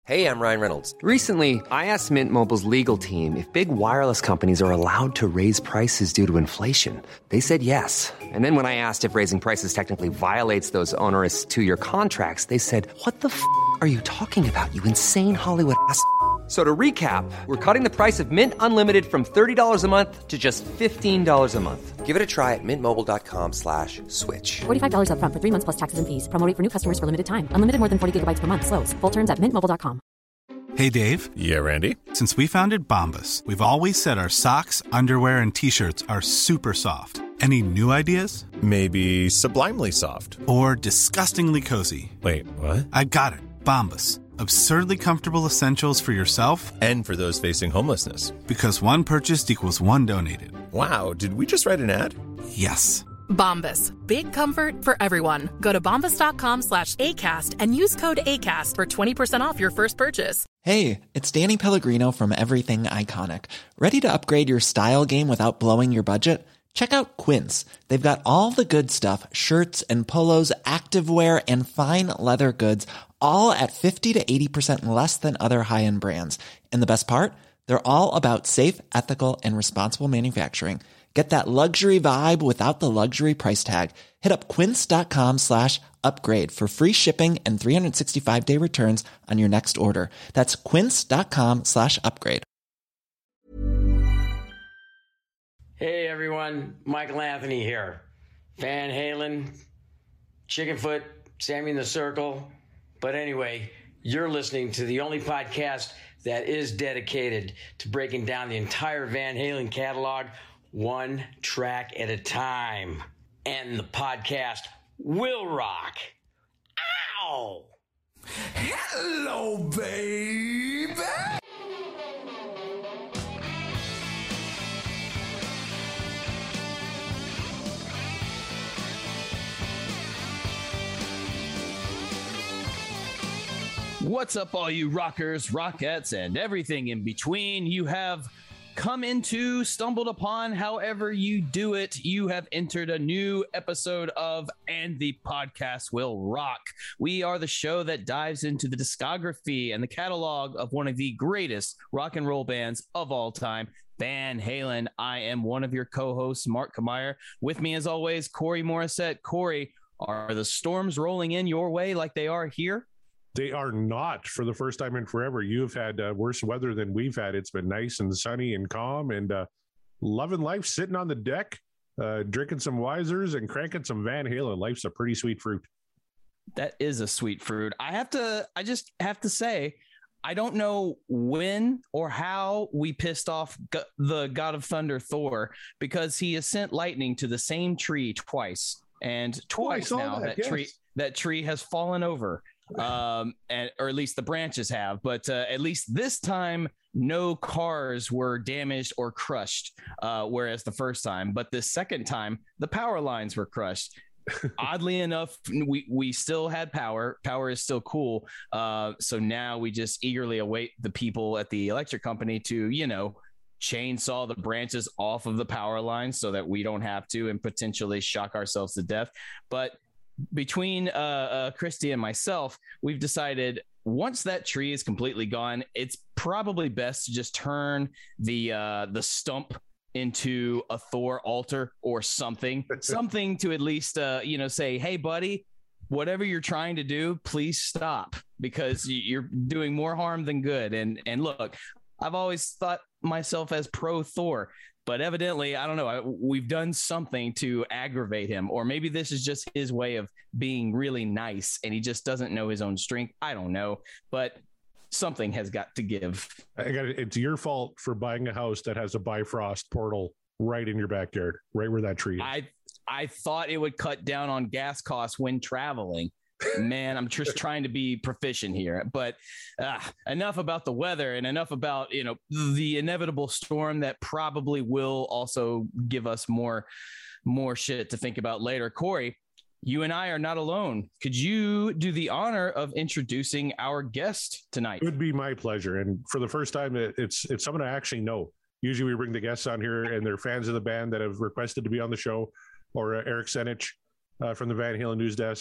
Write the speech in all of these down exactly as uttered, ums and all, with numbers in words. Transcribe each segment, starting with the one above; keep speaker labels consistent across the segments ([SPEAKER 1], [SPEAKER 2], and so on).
[SPEAKER 1] Hey, I'm Ryan Reynolds.
[SPEAKER 2] Recently, I asked Mint Mobile's legal team if big wireless companies are allowed to raise prices due to inflation. They said yes. And then when I asked if raising prices technically violates those onerous two-year contracts, they said, what the f*** are you talking about, you insane Hollywood ass f- So to recap, we're cutting the price of Mint Unlimited from thirty dollars a month to just fifteen dollars a month.
[SPEAKER 1] Give it a try at mintmobile.com slash switch.
[SPEAKER 3] forty-five dollars up front for three months plus taxes and fees. Promo rate for new customers for limited time. Unlimited more than forty gigabytes per month. Slows full terms at mint mobile dot com.
[SPEAKER 4] Hey, Dave.
[SPEAKER 5] Yeah, Randy.
[SPEAKER 4] Since we founded Bombas, we've always said our socks, underwear, and T-shirts are super soft. Any new ideas?
[SPEAKER 5] Maybe sublimely soft.
[SPEAKER 4] Or disgustingly cozy.
[SPEAKER 5] Wait, what?
[SPEAKER 4] I got it. Bombas. Absurdly comfortable essentials for yourself
[SPEAKER 5] and for those facing homelessness.
[SPEAKER 4] Because one purchased equals one donated.
[SPEAKER 5] Wow, did we just write an ad?
[SPEAKER 4] Yes.
[SPEAKER 6] Bombas. Big comfort for everyone. Go to bombas.com slash ACAST and use code ACAST for twenty percent off your first purchase.
[SPEAKER 7] Hey, it's Danny Pellegrino from Everything Iconic. Ready to upgrade your style game without blowing your budget? Check out Quince. They've got all the good stuff, shirts and polos, activewear, and fine leather goods, all at fifty to eighty percent less than other high-end brands. And the best part? They're all about safe, ethical, and responsible manufacturing. Get that luxury vibe without the luxury price tag. Hit up quince.com slash upgrade for free shipping and three sixty-five day returns on your next order. That's quince.com slash upgrade.
[SPEAKER 8] Hey everyone, Michael Anthony here. Van Halen, Chickenfoot, Sammy in the Circle. But anyway, you're listening to the only podcast that is dedicated to breaking down the entire Van Halen catalog one track at a time. And the podcast will rock. Ow!
[SPEAKER 9] Hello, baby!
[SPEAKER 10] What's up, all you rockers, rockettes, and everything in between? You have come into, stumbled upon, however you do it. You have entered a new episode of And the Podcast Will Rock. We are the show that dives into the discography and the catalog of one of the greatest rock and roll bands of all time, Van Halen. I am one of your co-hosts, Mark Kameyer. With me, as always, Corey Morissette. Corey, are the storms rolling in your way like they are here?
[SPEAKER 11] They are not. For the first time in forever. You've had uh, worse weather than we've had. It's been nice and sunny and calm and uh, loving life, sitting on the deck, uh, drinking some Weisers and cranking some Van Halen. Life's a pretty sweet fruit.
[SPEAKER 10] That is a sweet fruit. I have to, I just have to say, I don't know when or how we pissed off G- the God of Thunder, Thor, because he has sent lightning to the same tree twice. And twice oh, now that, that yes. tree, that tree has fallen over. um and or at least the branches have, but uh, at least this time no cars were damaged or crushed, uh whereas the first time, but the second time the power lines were crushed. Oddly enough, we we still had power power is still cool, uh so now we just eagerly await the people at the electric company to, you know, chainsaw the branches off of the power lines so that we don't have to and potentially shock ourselves to death. But between uh, uh, Christy and myself, we've decided once that tree is completely gone, it's probably best to just turn the uh, the stump into a Thor altar or something, something to at least, uh, you know, say, hey, buddy, whatever you're trying to do, please stop, because you're doing more harm than good. And and look, I've always thought myself as pro Thor. But evidently, I don't know, I, we've done something to aggravate him. Or maybe this is just his way of being really nice and he just doesn't know his own strength. I don't know. But something has got to give.
[SPEAKER 11] I got it. It's your fault for buying a house that has a Bifrost portal right in your backyard, right where that tree is.
[SPEAKER 10] I, I thought it would cut down on gas costs when traveling. Man, I'm just trying to be proficient here, but uh, enough about the weather and enough about, you know, the inevitable storm that probably will also give us more, more shit to think about later. Corey, you and I are not alone. Could you do the honor of introducing our guest tonight?
[SPEAKER 11] It would be my pleasure. And for the first time, it's, it's someone I actually know. Usually we bring the guests on here and they're fans of the band that have requested to be on the show, or uh, Eric Senich uh, from the Van Halen News Desk.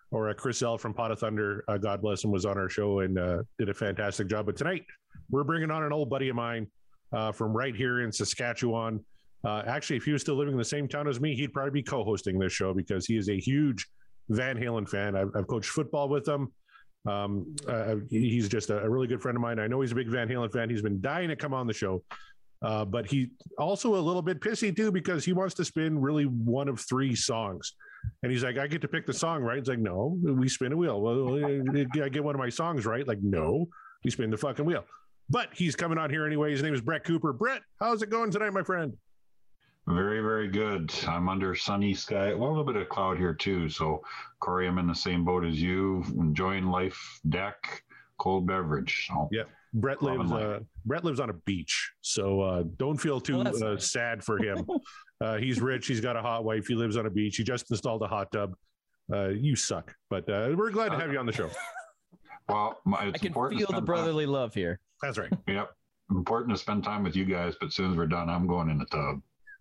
[SPEAKER 11] or uh, Chris L from Pot of Thunder, uh, God bless him, was on our show and uh, did a fantastic job. But tonight, we're bringing on an old buddy of mine uh, from right here in Saskatchewan. Uh, actually, if he was still living in the same town as me, he'd probably be co-hosting this show because he is a huge Van Halen fan. I've, I've coached football with him. Um, uh, he's just a, a really good friend of mine. I know he's a big Van Halen fan. He's been dying to come on the show. Uh, but he also a little bit pissy too, because he wants to spin really one of three songs. And he's like, I get to pick the song, right? It's like, no, we spin a wheel. Well, I get one of my songs right. Like, no, we spin the fucking wheel. But he's coming on here anyway. His name is Brett Cooper. Brett, how's it going tonight, my friend?
[SPEAKER 12] Very, very good. I'm under sunny sky. Well, a little bit of cloud here too. So, Corey, I'm in the same boat as you, enjoying life, deck, cold beverage. So,
[SPEAKER 11] yeah. Brett lives. Uh, Brett lives on a beach, so uh, don't feel too well, uh, nice. sad for him. uh, he's rich. He's got a hot wife. He lives on a beach. He just installed a hot tub. Uh, you suck, but uh, we're glad to have you on the show.
[SPEAKER 12] Well, my, it's
[SPEAKER 10] I can feel the brotherly
[SPEAKER 12] time.
[SPEAKER 10] love here.
[SPEAKER 11] That's right.
[SPEAKER 12] Yep, important to spend time with you guys. But as soon as we're done, I'm going in the tub.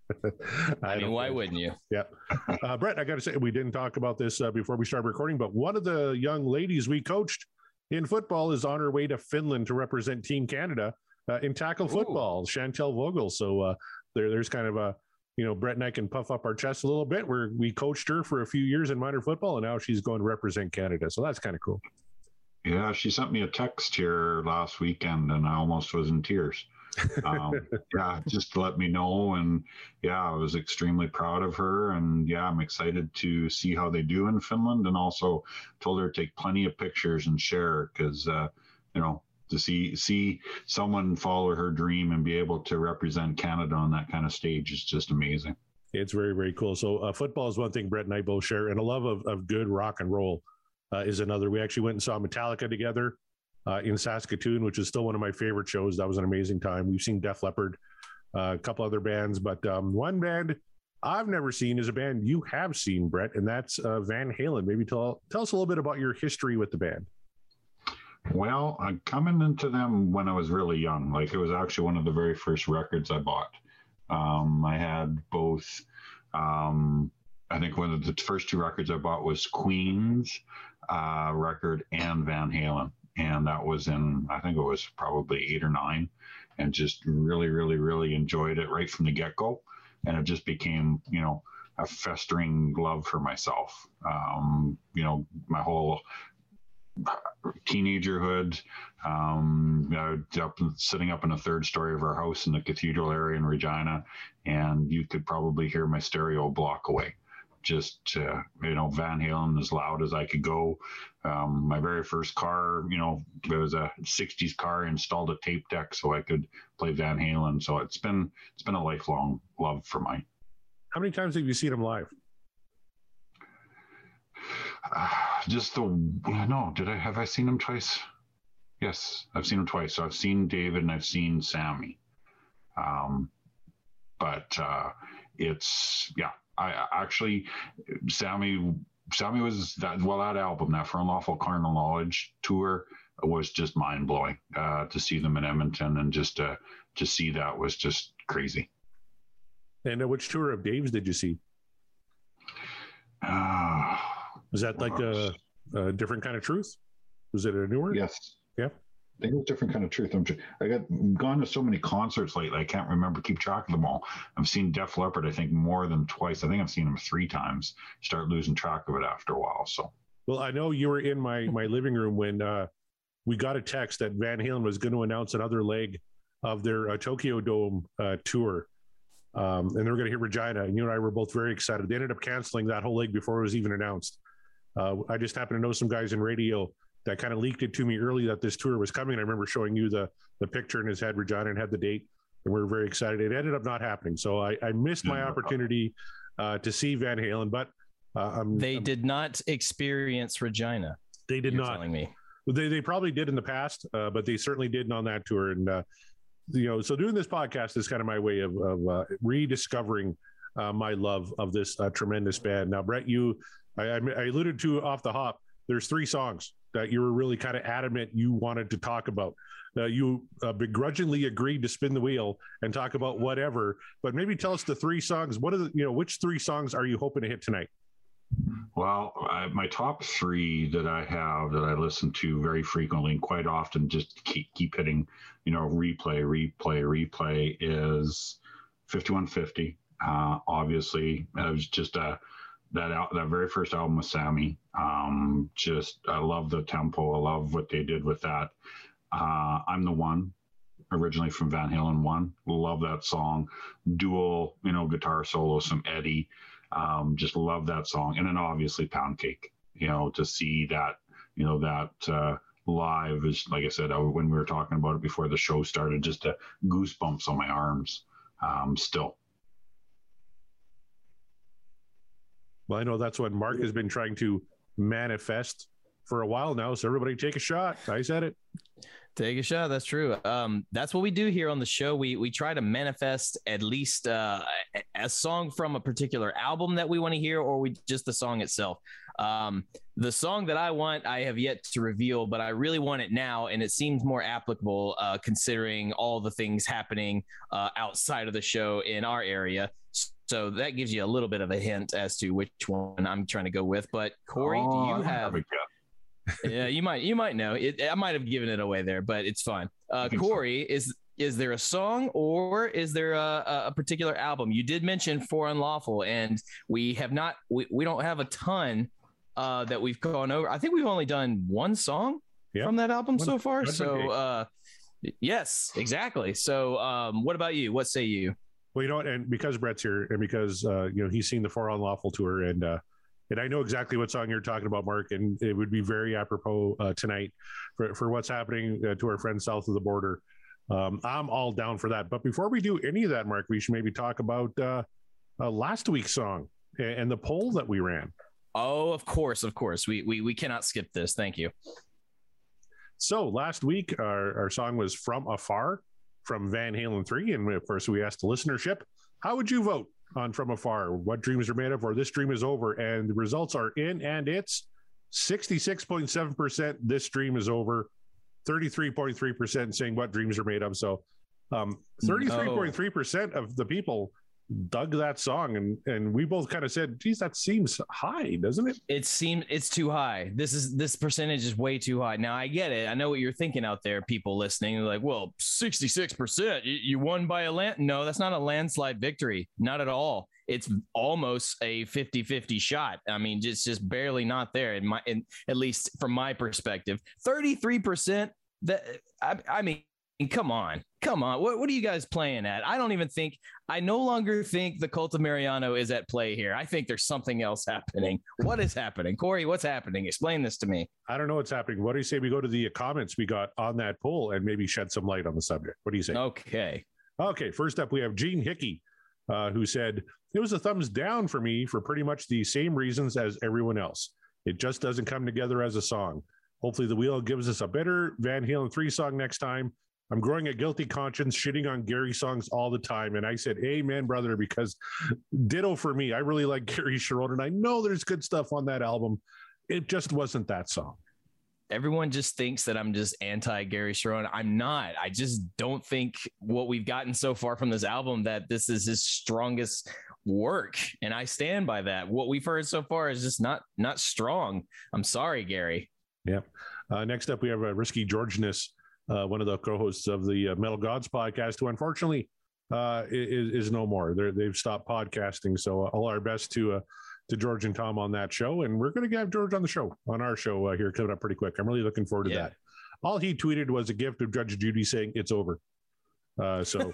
[SPEAKER 10] I, I mean, why know. wouldn't you?
[SPEAKER 11] Yeah, uh, Brett. I got to say, we didn't talk about this uh, before we started recording, but one of the young ladies we coached in football is on her way to Finland to represent Team Canada uh, in tackle football, Ooh. Chantel Vogel. So uh, there, there's kind of a, you know, Brett and I can puff up our chest a little bit where we coached her for a few years in minor football, and now she's going to represent Canada. So that's kind of cool.
[SPEAKER 12] Yeah, she sent me a text here last weekend, and I almost was in tears. um, yeah, just to let me know. And yeah, I was extremely proud of her. And yeah, I'm excited to see how they do in Finland, and also told her to take plenty of pictures and share, because, uh, you know, to see, see someone follow her dream and be able to represent Canada on that kind of stage is just amazing.
[SPEAKER 11] It's very, very cool. So uh, football is one thing Brett and I both share, and a love of, of good rock and roll uh, is another. We actually went and saw Metallica together Uh, in Saskatoon, which is still one of my favorite shows. That was an amazing time. We've seen Def Leppard, uh, a couple other bands, but um, one band I've never seen is a band you have seen, Brett, and that's uh, Van Halen. Maybe tell tell us a little bit about your history with the band.
[SPEAKER 12] Well, I'm coming into them when I was really young. Like, it was actually one of the very first records I bought. Um, I had both. Um, I think one of the first two records I bought was Queen's uh, record and Van Halen. And that was in, I think it was probably eight or nine, and just really, really, really enjoyed it right from the get-go. And it just became, you know, a festering love for myself. Um, you know, my whole teenagerhood, um, I was up, sitting up in the third story of our house in the cathedral area in Regina, and you could probably hear my stereo a block away. Just, uh, you know, Van Halen as loud as I could go. Um, my very first car, you know, it was a sixties car, installed a tape deck so I could play Van Halen. So it's been, it's been a lifelong love for mine.
[SPEAKER 11] How many times have you seen him live?
[SPEAKER 12] Uh, just the, no, did I, have I seen him twice? Yes, I've seen him twice. So I've seen David and I've seen Sammy. Um, but uh, it's, yeah. I actually, Sammy, Sammy was that, well, that album, that For Unlawful Carnal Knowledge tour was just mind blowing. Uh, to see them in Edmonton and just uh, to see that was just crazy.
[SPEAKER 11] And uh, which tour of Dave's did you see?
[SPEAKER 12] Uh,
[SPEAKER 11] was that like a, a different kind of truth? Was it a newer?
[SPEAKER 12] Yes.
[SPEAKER 11] Yeah.
[SPEAKER 12] I think it was different kind of truth. I'm just, I got gone to so many concerts lately. I can't remember, keep track of them all. I've seen Def Leppard, I think, more than twice. I think I've seen them three times. Start losing track of it after a while. So,
[SPEAKER 11] well, I know you were in my my living room when uh, we got a text that Van Halen was going to announce another leg of their uh, Tokyo Dome uh, tour, um, and they were going to hit Regina. And you and I were both very excited. They ended up canceling that whole leg before it was even announced. Uh, I just happened to know some guys in radio that kind of leaked it to me early that this tour was coming. I remember showing you the the picture in his head, Regina, and had the date, and we were very excited. It ended up not happening, so I, I missed my opportunity uh, to see Van Halen. But uh, I'm,
[SPEAKER 10] they
[SPEAKER 11] I'm,
[SPEAKER 10] did not experience Regina.
[SPEAKER 11] They did not.
[SPEAKER 10] Telling me
[SPEAKER 11] they they probably did in the past, uh, but they certainly didn't on that tour. And uh, you know, so doing this podcast is kind of my way of, of uh, rediscovering uh, my love of this uh, tremendous band. Now, Brett, you I, I alluded to off the hop. There's three songs that you were really kind of adamant you wanted to talk about. Uh, you uh, begrudgingly agreed to spin the wheel and talk about whatever, but maybe tell us the three songs. What are the, you know, which three songs are you hoping to hit tonight?
[SPEAKER 12] Well, I, my top three that I have that I listen to very frequently and quite often, just keep keep hitting, you know, replay, replay, replay is fifty-one fifty. Uh, obviously, it was just a that al- that very first album with Sammy. Um, just I love the tempo. I love what they did with that. Uh, I'm the One, originally from Van Halen One. Love that song. Dual, you know, guitar solo, some Eddie. Um, just love that song. And then obviously Pound Cake, you know, to see that, you know, that uh, live is, like I said, uh, when we were talking about it before the show started, just a goosebumps on my arms um, still.
[SPEAKER 11] Well, I know that's what Mark has been trying to manifest for a while now. So everybody take a shot. I said it.
[SPEAKER 10] Take a shot. That's true. Um, that's what we do here on the show. We we try to manifest at least uh, a song from a particular album that we want to hear, or we just the song itself. Um, the song that I want, I have yet to reveal, but I really want it now, and it seems more applicable uh, considering all the things happening uh, outside of the show in our area. So that gives you a little bit of a hint as to which one I'm trying to go with. But Corey,
[SPEAKER 12] oh,
[SPEAKER 10] do you have? Yeah, you might you might know it. I might have given it away there, but it's fine. Uh, Corey, is is there a song or is there a, a particular album? You did mention For Unlawful, and we have not. We, we don't have a ton uh, that we've gone over. I think we've only done one song yep. from that album one, so far. So uh, yes, exactly. So um, what about you? What say you?
[SPEAKER 11] Well, you know what, and because Brett's here, and because uh, you know he's seen the For Unlawful tour, and uh, and I know exactly what song you're talking about, Mark, and it would be very apropos uh, tonight for, for what's happening uh, to our friends south of the border. Um, I'm all down for that. But before we do any of that, Mark, we should maybe talk about uh, uh, last week's song and, and the poll that we ran.
[SPEAKER 10] Oh, of course, of course. We we we cannot skip this. Thank you.
[SPEAKER 11] So last week, our, our song was From Afar from Van Halen three. And of course, we asked the listenership, how would you vote on From Afar? What dreams are made of, or this dream is over? And the results are in, and it's sixty-six point seven percent. This dream is over. thirty-three point three percent saying what dreams are made of. So um, thirty-three point three percent of the people dug that song, and and we both kind of said, geez, that seems high, doesn't it?
[SPEAKER 10] It seemed it's too high. This is this percentage is way too high. Now I get it. I know what you're thinking out there, people listening. They're like, well, sixty-six percent, you, you won by a land. No, that's not a landslide victory. Not at all. It's almost a fifty-fifty shot. I mean, it's just barely not there in my, in, at least from my perspective. thirty-three percent. That I, I mean, come on, come on. What what are you guys playing at? I don't even think, I no longer think the Cult of Mariano is at play here. I think there's something else happening. What is happening? Corey, what's happening? Explain this to me.
[SPEAKER 11] I don't know what's happening. What do you say we go to the comments we got on that poll and maybe shed some light on the subject? What do you say?
[SPEAKER 10] Okay.
[SPEAKER 11] Okay. First up, we have Gene Hickey, uh, who said, it was a thumbs down for me for pretty much the same reasons as everyone else. It just doesn't come together as a song. Hopefully the wheel gives us a better Van Halen three song next time. I'm growing a guilty conscience shitting on Gary songs all the time. And I said, amen, brother, because ditto for me. I really like Gary Cherone, and I know there's good stuff on that album. It just wasn't that song.
[SPEAKER 10] Everyone just thinks that I'm just anti Gary Cherone. I'm not. I just don't think what we've gotten so far from this album, that this is his strongest work. And I stand by that. What we've heard so far is just not, not strong. I'm sorry, Gary.
[SPEAKER 11] Yeah. Uh, next up, we have uh, Risky Georgeness, uh, one of the co-hosts of the uh, Metal Gods podcast, who unfortunately uh, is, is no more. They're, they've stopped podcasting. So uh, all our best to uh, to George and Tom on that show. And we're going to have George on the show, on our show uh, here coming up pretty quick. I'm really looking forward to yeah. that. All he tweeted was a gift of Judge Judy saying it's over. Uh, so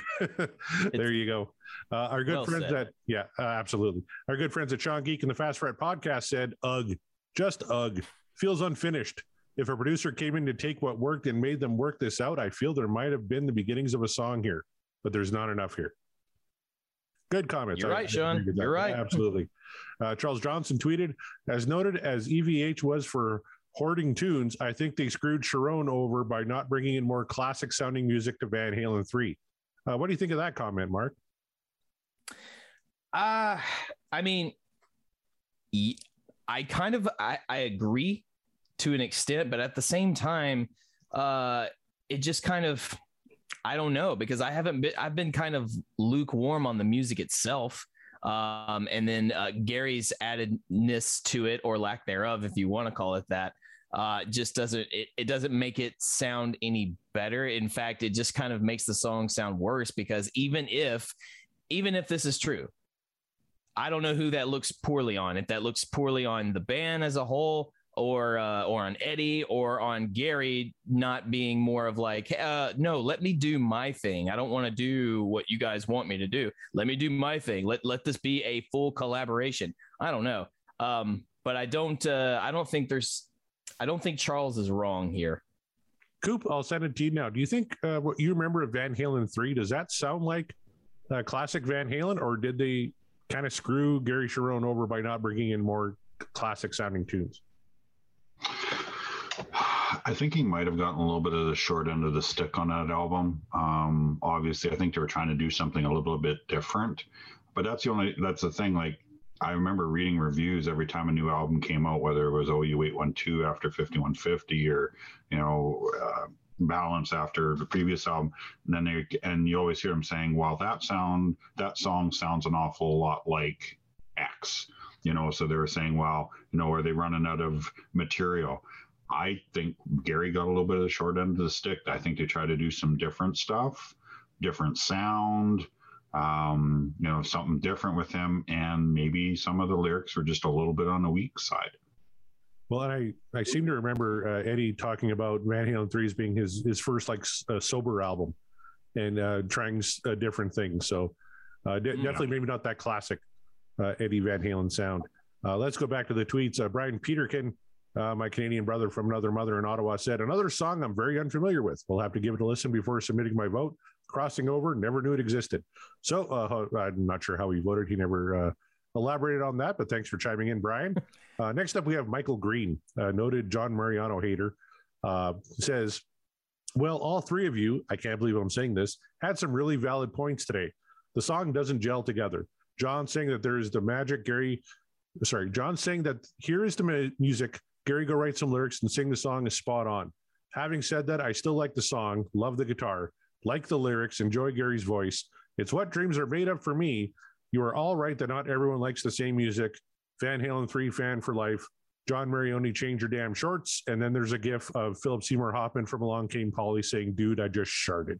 [SPEAKER 11] there you go. Uh, our good well friends said. at, yeah, uh, absolutely. Our good friends at Sean Geek and the Fast Fret podcast said, ugh, just ugh, feels unfinished. If a producer came in to take what worked and made them work this out, I feel there might have been the beginnings of a song here, but there's not enough here. Good comments.
[SPEAKER 10] You're
[SPEAKER 11] I,
[SPEAKER 10] right, Sean. You're right.
[SPEAKER 11] Absolutely. Uh, Charles Johnson tweeted, as noted as E V H was for hoarding tunes, I think they screwed Cherone over by not bringing in more classic sounding music to Van Halen three. Uh, what do you think of that comment, Mark?
[SPEAKER 10] Uh, I mean, I kind of, I, I agree to an extent, but at the same time, uh, it just kind of, I don't know, because I haven't been, I've been kind of lukewarm on the music itself. Um, and then uh, Gary's addedness to it, or lack thereof, if you want to call it that, uh, just doesn't it, it doesn't make it sound any better. In fact, it just kind of makes the song sound worse, because even if even if this is true, I don't know who that looks poorly on. If that looks poorly on the band as a whole, or uh, or on Eddie, or on Gary not being more of like, uh, no, let me do my thing. I don't want to do what you guys want me to do. Let me do my thing. Let let this be a full collaboration. I don't know, um, but I don't. Uh, I don't think there's. I don't think Charles is wrong here.
[SPEAKER 11] Coop, I'll send it to you now. Do you think uh, what you remember of Van Halen three? Does that sound like uh, classic Van Halen, or did they kind of screw Gary Cherone over by not bringing in more classic sounding tunes?
[SPEAKER 12] I think he might have gotten a little bit of the short end of the stick on that album. Um, obviously, I think they were trying to do something a little bit different, but that's the only, that's the thing. Like, I remember reading reviews every time a new album came out, whether it was O U eight one two after fifty-one fifty, or, you know, uh, Balance after the previous album. And then they, and you always hear them saying, well, that sound, that song sounds an awful lot like X, you know, so they were saying, well, you know, are they running out of material? I think Gary got a little bit of the short end of the stick. I think they try to do some different stuff, different sound, um, you know, something different with him. And maybe some of the lyrics were just a little bit on the weak side.
[SPEAKER 11] Well, I, I seem to remember uh, Eddie talking about Van Halen three as being his, his first like uh, sober album, and uh, trying uh, different things. So uh, de- yeah. definitely maybe not that classic uh, Eddie Van Halen sound. Uh, let's go back to the tweets. Uh, Brian Peterkin, Uh, my Canadian brother from another mother in Ottawa, said, another song I'm very unfamiliar with. We'll have to give it a listen before submitting my vote. Crossing over, never knew it existed. So uh, I'm not sure how he voted. He never uh, elaborated on that, but thanks for chiming in, Brian. Uh, next up, we have Michael Green, uh, noted John Mariano hater, uh, says, well, all three of you, I can't believe I'm saying this, had some really valid points today. The song doesn't gel together. John saying that there is the magic, Gary, sorry, John saying that here is the ma- music, Gary go write some lyrics and sing the song is spot on. Having said that, I still like the song, love the guitar, like the lyrics, enjoy Gary's voice. It's what dreams are made of for me. You are all right that not everyone likes the same music. Van Halen three fan for life. John Marioni, change your damn shorts. And then there's a gif of Philip Seymour Hoffman from Along Came Polly saying, dude, I just sharted.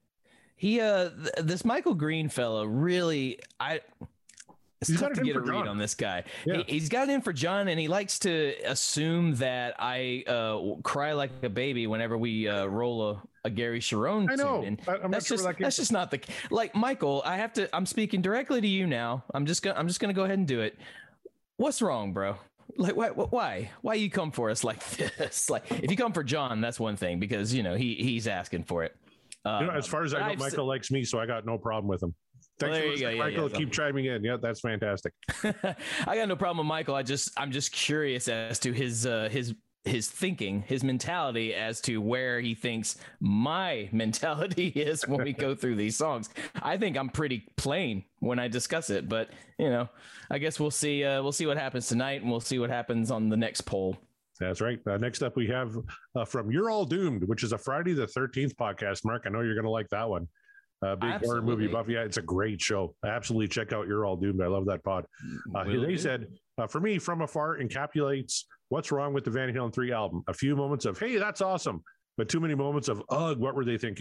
[SPEAKER 10] He, uh, th- this Michael Green fellow really, I... It's
[SPEAKER 11] he's
[SPEAKER 10] tough to get a read
[SPEAKER 11] John.
[SPEAKER 10] on this guy.
[SPEAKER 11] Yeah.
[SPEAKER 10] He, he's got in for John, and he likes to assume that I uh, cry like a baby whenever we uh, roll a, a Gary Cherone
[SPEAKER 11] I know.
[SPEAKER 10] tune. And
[SPEAKER 11] I, I'm
[SPEAKER 10] that's
[SPEAKER 11] not
[SPEAKER 10] just
[SPEAKER 11] sure that
[SPEAKER 10] that's just not the like Michael. I have to. I'm speaking directly to you now. I'm just gonna. I'm just gonna go ahead and do it. What's wrong, bro? Like why? Why? Why you come for us like this? Like if you come for John, that's one thing, because you know he he's asking for it.
[SPEAKER 11] You know, as far as I know,
[SPEAKER 10] I've
[SPEAKER 11] Michael
[SPEAKER 10] s-
[SPEAKER 11] likes me, so I got no problem with him. Thanks
[SPEAKER 10] Well,
[SPEAKER 11] for
[SPEAKER 10] there you go.
[SPEAKER 11] listening,
[SPEAKER 10] Yeah,
[SPEAKER 11] Michael.
[SPEAKER 10] yeah,
[SPEAKER 11] Keep chiming in. Yeah, that's fantastic.
[SPEAKER 10] I got no problem with Michael. I just I'm just curious as to his uh, his his thinking, his mentality as to where he thinks my mentality is when we go through these songs. I think I'm pretty plain when I discuss it, but you know, I guess we'll see. Uh, we'll see what happens tonight, and we'll see what happens on the next poll.
[SPEAKER 11] That's right. Uh, next up, we have uh, from You're All Doomed, which is a Friday the thirteenth podcast. Mark, I know you're going to like that one. Uh, big
[SPEAKER 10] Absolutely.
[SPEAKER 11] horror movie buff. Yeah, it's a great show. Absolutely check out You're All Doomed. I love that pod. Uh,
[SPEAKER 10] Will
[SPEAKER 11] they
[SPEAKER 10] do.
[SPEAKER 11] said, uh, for me, From Afar encapsulates what's wrong with the Van Halen three album. A few moments of, hey, that's awesome, but too many moments of, ugh, what were they thinking?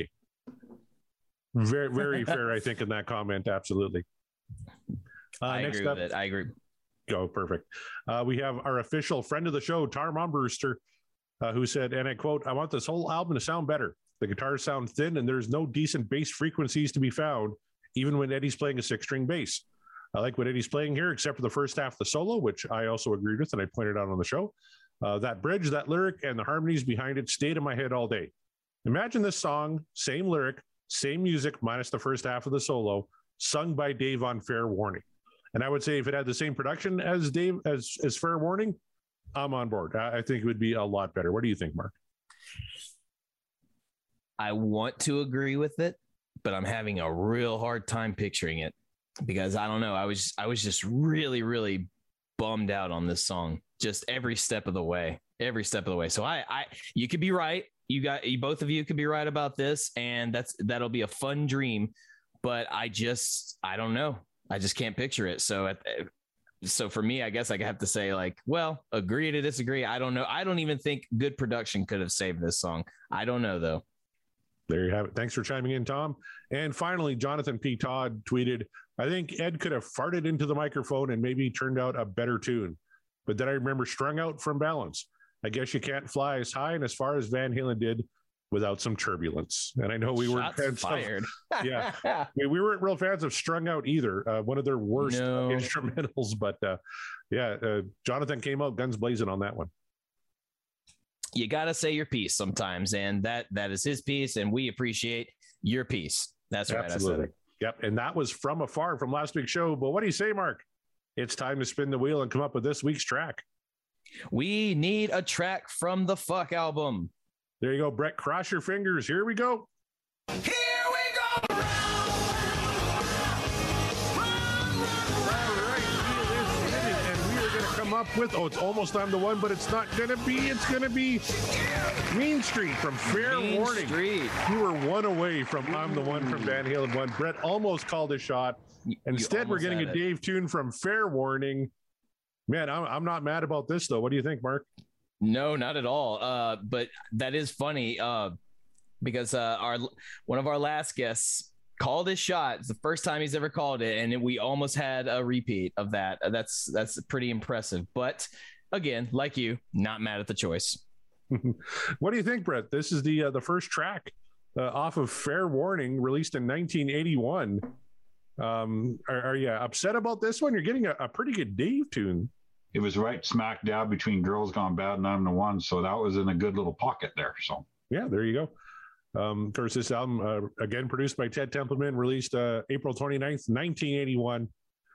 [SPEAKER 11] Very, very fair, I think, in that comment. Absolutely. Uh,
[SPEAKER 10] I
[SPEAKER 11] next
[SPEAKER 10] agree
[SPEAKER 11] up,
[SPEAKER 10] with it. I agree.
[SPEAKER 11] Go, perfect. Uh, we have our official friend of the show, Tar Mombrewster, uh, who said, and I quote, I want this whole album to sound better. The guitars sound thin and there's no decent bass frequencies to be found, even when Eddie's playing a six-string bass. I like what Eddie's playing here, except for the first half of the solo, which I also agreed with and I pointed out on the show. Uh, that bridge, that lyric, and the harmonies behind it stayed in my head all day. Imagine this song, same lyric, same music, minus the first half of the solo, sung by Dave on Fair Warning. And I would say if it had the same production as Dave, as, as Fair Warning, I'm on board. I, I think it would be a lot better. What do you think, Mark?
[SPEAKER 10] I want to agree with it, but I'm having a real hard time picturing it because I don't know. I was I was just really, really bummed out on this song, just every step of the way, every step of the way. So I, I, you could be right. You got you, both of you could be right about this, and that's that'll be a fun dream. But I just I don't know. I just can't picture it. So at, so for me, I guess I have to say like, well, agree to disagree. I don't know. I don't even think good production could have saved this song. I don't know though.
[SPEAKER 11] There you have it. Thanks for chiming in, Tom. And finally, Jonathan P. Todd tweeted, I think Ed could have farted into the microphone and maybe turned out a better tune. But then I remember Strung Out from Balance. I guess you can't fly as high and as far as Van Halen did without some turbulence. And I know we weren't fans
[SPEAKER 10] fired.
[SPEAKER 11] of, yeah, we, we weren't real fans of Strung Out either. Uh, one of their worst
[SPEAKER 10] No.
[SPEAKER 11] instrumentals, but uh, yeah, uh, Jonathan came out guns blazing on that one.
[SPEAKER 10] You got to say your piece sometimes. And that, that is his piece. And we appreciate your piece. That's right.
[SPEAKER 11] Absolutely.
[SPEAKER 10] I said it.
[SPEAKER 11] Yep. And that was From Afar from last week's show. But what do you say, Mark? It's time to spin the wheel and come up with this week's track.
[SPEAKER 10] We need a track from the Fuck album.
[SPEAKER 11] There you go, Brett. Cross your fingers. Here we go.
[SPEAKER 9] Here we go.
[SPEAKER 11] All right, it is spinning, and we are going to come up with, oh, it's almost on the one, but it's not going to be. It's going to be Mean Street from Fair
[SPEAKER 10] Mean
[SPEAKER 11] Warning.
[SPEAKER 10] Street.
[SPEAKER 11] You were one away from I'm the One from Van Halen one. Brett almost called a shot. Instead, we're
[SPEAKER 10] almost
[SPEAKER 11] getting
[SPEAKER 10] had
[SPEAKER 11] a
[SPEAKER 10] it.
[SPEAKER 11] Dave tune from Fair Warning. Man, I'm, I'm not mad about this, though. What do you think, Mark?
[SPEAKER 10] No, not at all. Uh, but that is funny uh, because uh, our one of our last guests called his shot. It's the first time he's ever called it, and we almost had a repeat of that. That's that's pretty impressive. But again, like you, not mad at the choice.
[SPEAKER 11] What do you think, Brett? This is the uh, the first track uh, off of Fair Warning, released in nineteen eighty-one. Um, are, are you upset about this one? You're getting a, a pretty good Dave tune.
[SPEAKER 12] It was right smack dab between Girls Gone Bad and I'm the One, so that was in a good little pocket there. So
[SPEAKER 11] yeah, there you go. Um, of course, this album uh, again produced by Ted Templeman, released uh, April twenty-ninth, nineteen eighty-one.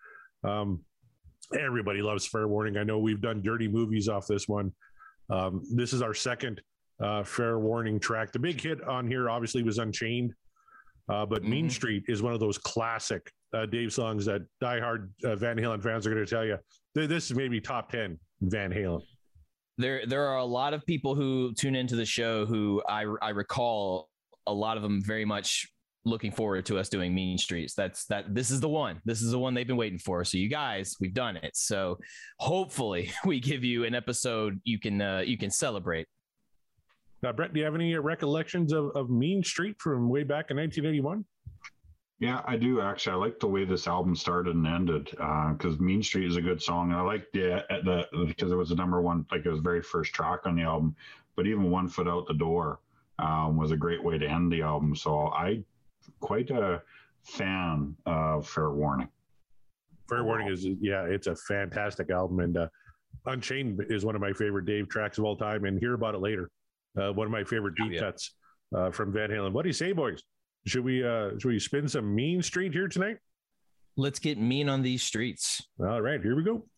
[SPEAKER 11] Um, everybody loves Fair Warning. I know we've done dirty movies off this one. Um, this is our second uh, Fair Warning track. The big hit on here obviously was Unchained, uh, but mm-hmm. Mean Street is one of those classic uh, Dave songs that diehard uh, Van Halen fans are going to tell you this is maybe top ten Van Halen.
[SPEAKER 10] There, there are a lot of people who tune into the show who I, I recall a lot of them very much looking forward to us doing Mean Streets. That's that. This is the one. This is the one they've been waiting for. So you guys, we've done it. So hopefully we give you an episode you can uh, you can celebrate.
[SPEAKER 11] Now, Brett, do you have any recollections of, of Mean Street from way back in nineteen eighty-one?
[SPEAKER 12] yeah, I do actually. I like the way this album started and ended because uh, Mean Street is a good song, and I like the the because it was the number one, like it was the very first track on the album. But even One Foot Out the Door um, was a great way to end the album. So I quite a fan of Fair Warning.
[SPEAKER 11] Fair Warning is yeah, it's a fantastic album, and uh, Unchained is one of my favorite Dave tracks of all time. And hear about it later. Uh, one of my favorite deep
[SPEAKER 10] yeah.
[SPEAKER 11] cuts uh, from Van Halen. What do you say, boys? Should we uh, should we spin some Mean Street here tonight?
[SPEAKER 10] Let's get mean on these streets.
[SPEAKER 11] All right, here we go.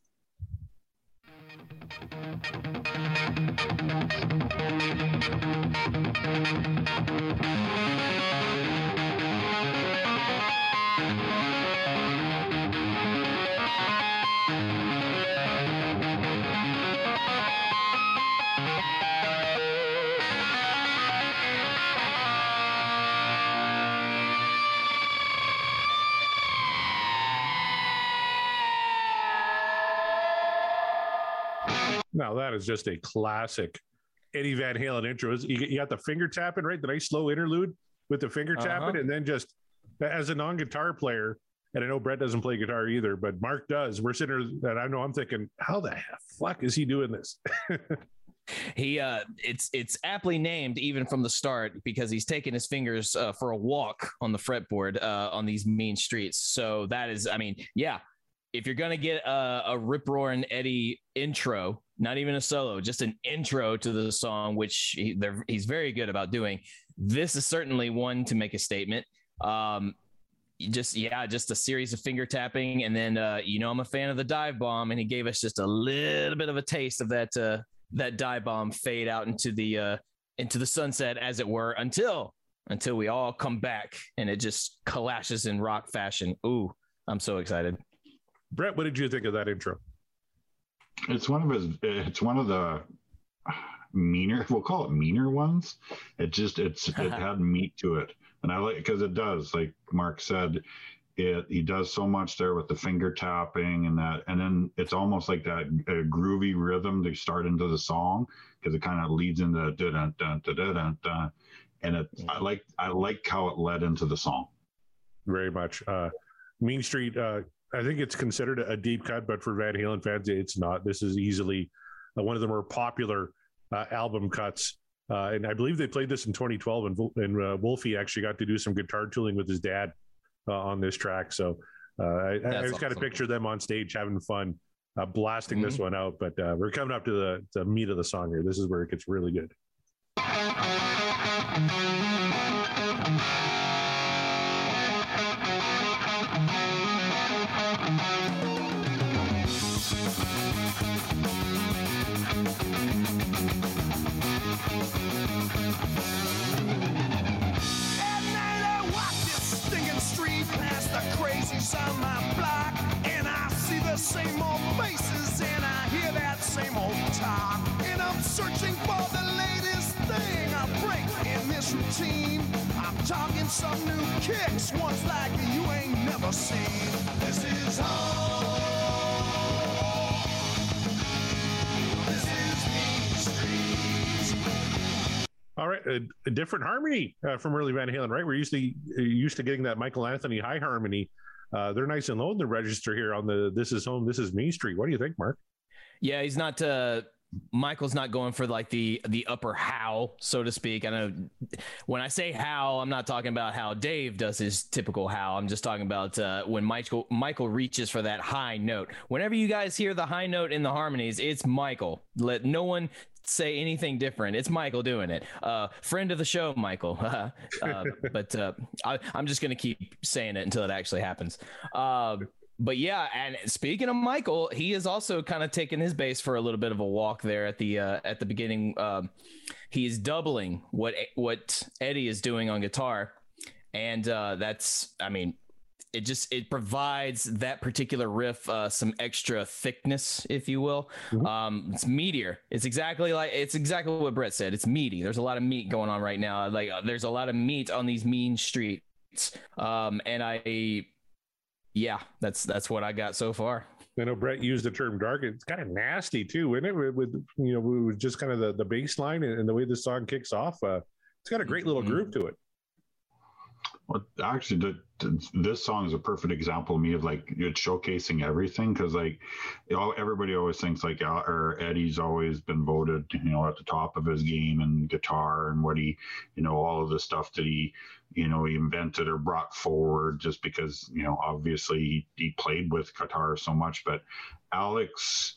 [SPEAKER 11] Now that is just a classic Eddie Van Halen intro. You, you got the finger tapping, right? The nice slow interlude with the finger
[SPEAKER 10] Uh-huh.
[SPEAKER 11] tapping, and then just as a non-guitar player, and I know Brett doesn't play guitar either, but Mark does. We're sitting there, and I know I'm thinking, how the fuck is he doing this?
[SPEAKER 10] He uh it's it's aptly named even from the start because he's taking his fingers uh, for a walk on the fretboard uh on these mean streets. So that is, I mean, yeah, if you're gonna get a, a rip roaring Eddie intro, not even a solo, just an intro to the song, which he, he's very good about doing, this is certainly one to make a statement. Um just yeah just a series of finger tapping, and then uh you know I'm a fan of the dive bomb, and he gave us just a little bit of a taste of that uh that dive bomb fade out into the uh into the sunset, as it were, until until we all come back and it just clashes in rock fashion. Ooh, I'm so excited.
[SPEAKER 11] Brett, what did you think of that intro?
[SPEAKER 12] It's one of his. It's one of the meaner. We'll call it meaner ones. It just it's it had meat to it, and I like because it does. Like Mark said, it, he does so much there with the finger tapping and that, and then it's almost like that uh, groovy rhythm to start into the song because it kind of leads into dun dun dun dun dun dun, and it, I like I like how it led into the song.
[SPEAKER 11] Very much. Uh, Mean Street. Uh, I think it's considered a deep cut, but for Van Halen fans, it's not. This is easily uh, one of the more popular uh, album cuts. Uh, and I believe they played this in twenty twelve, and, and uh, Wolfie actually got to do some guitar tooling with his dad uh, on this track. So uh, I, I just awesome. got to picture them on stage having fun, uh, blasting mm-hmm. this one out. But uh, we're coming up to the, the meat of the song here. This is where it gets really good.
[SPEAKER 9] On my block, and I see the same old faces, and I hear that same old talk, and I'm searching for the latest thing I break in this routine. I'm talking some new kicks, ones like you ain't never seen. This is home. This is Mean Street.
[SPEAKER 11] All right, a, a different harmony uh, from early Van Halen, right? We're used to uh, used to getting that Michael Anthony high harmony. Uh, they're nice and low in the register here on the This Is Home, This Is Mean Street. What do you think, Mark?
[SPEAKER 10] Yeah, he's not uh, Michael's not going for like the the upper howl, so to speak. I know when I say howl, I'm not talking about how Dave does his typical howl. I'm just talking about uh, when Michael Michael reaches for that high note. Whenever you guys hear the high note in the harmonies, it's Michael. Let no one say anything different. It's Michael doing it. Uh, friend of the show, Michael. uh, but uh, I, I'm just going to keep saying it until it actually happens. Uh, but yeah, and speaking of Michael, he is also kind of taking his bass for a little bit of a walk there at the uh, at the beginning. Um, he's doubling what what Eddie is doing on guitar, and uh, that's, I mean, it just it provides that particular riff uh, some extra thickness, if you will. Mm-hmm. Um, it's meatier. It's exactly like it's exactly what Brett said. It's meaty. There's a lot of meat going on right now. Like uh, there's a lot of meat on these Mean Streets. Um, and I, yeah, that's that's what I got so far.
[SPEAKER 11] I know Brett used the term dark. It's kind of nasty too, isn't it? With, with you know, with just kind of the the bass line and, and the way the song kicks off. Uh, it's got a great little groove to it.
[SPEAKER 12] Well, actually, the, the, this song is a perfect example of me of like it's showcasing everything, because like you know, everybody always thinks like uh, or Eddie's always been voted, you know, at the top of his game and guitar and what he, you know, all of the stuff that he, you know, he invented or brought forward, just because, you know, obviously he, he played with guitar so much. But Alex,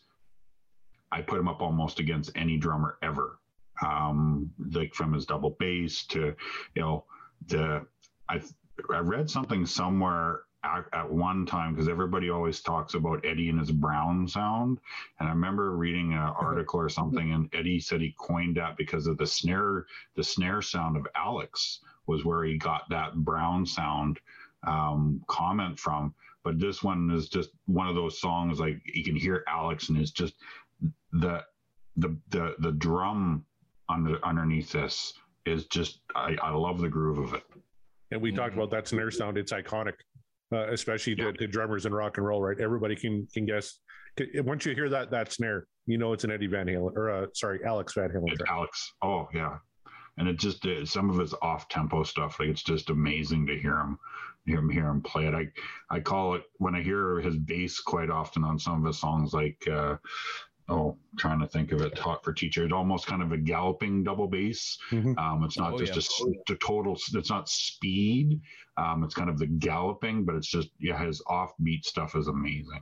[SPEAKER 12] I put him up almost against any drummer ever, um, like from his double bass to, you know, the. I I read something somewhere at, at one time, because everybody always talks about Eddie and his brown sound, and I remember reading an article or something, and Eddie said he coined that because of the snare the snare sound of Alex was where he got that brown sound um, comment from. But this one is just one of those songs like you can hear Alex, and it's just the the the the drum under underneath this is just I, I love the groove of it.
[SPEAKER 11] And we mm-hmm. talked about that snare sound. It's iconic, uh, especially to, to drummers in rock and roll, right? Everybody can can guess. Once you hear that that snare, you know it's an Eddie Van Halen, or uh, sorry, Alex Van Halen.
[SPEAKER 12] It's Alex. Oh, yeah. And it just, uh, some of his off-tempo stuff, like it's just amazing to hear him, hear him, hear him play it. I, I call it, when I hear his bass quite often on some of his songs, like, uh, oh, trying to think of it, Hot for Teacher. It's almost kind of a galloping double bass. Mm-hmm. Um, it's not oh, just yeah. a, a total, it's not speed. Um, it's kind of the galloping, but it's just, yeah, his offbeat stuff is amazing.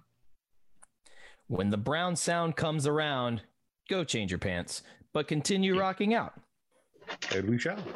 [SPEAKER 10] When the brown sound comes around, go change your pants, but continue yeah. rocking out.
[SPEAKER 11] And we shall.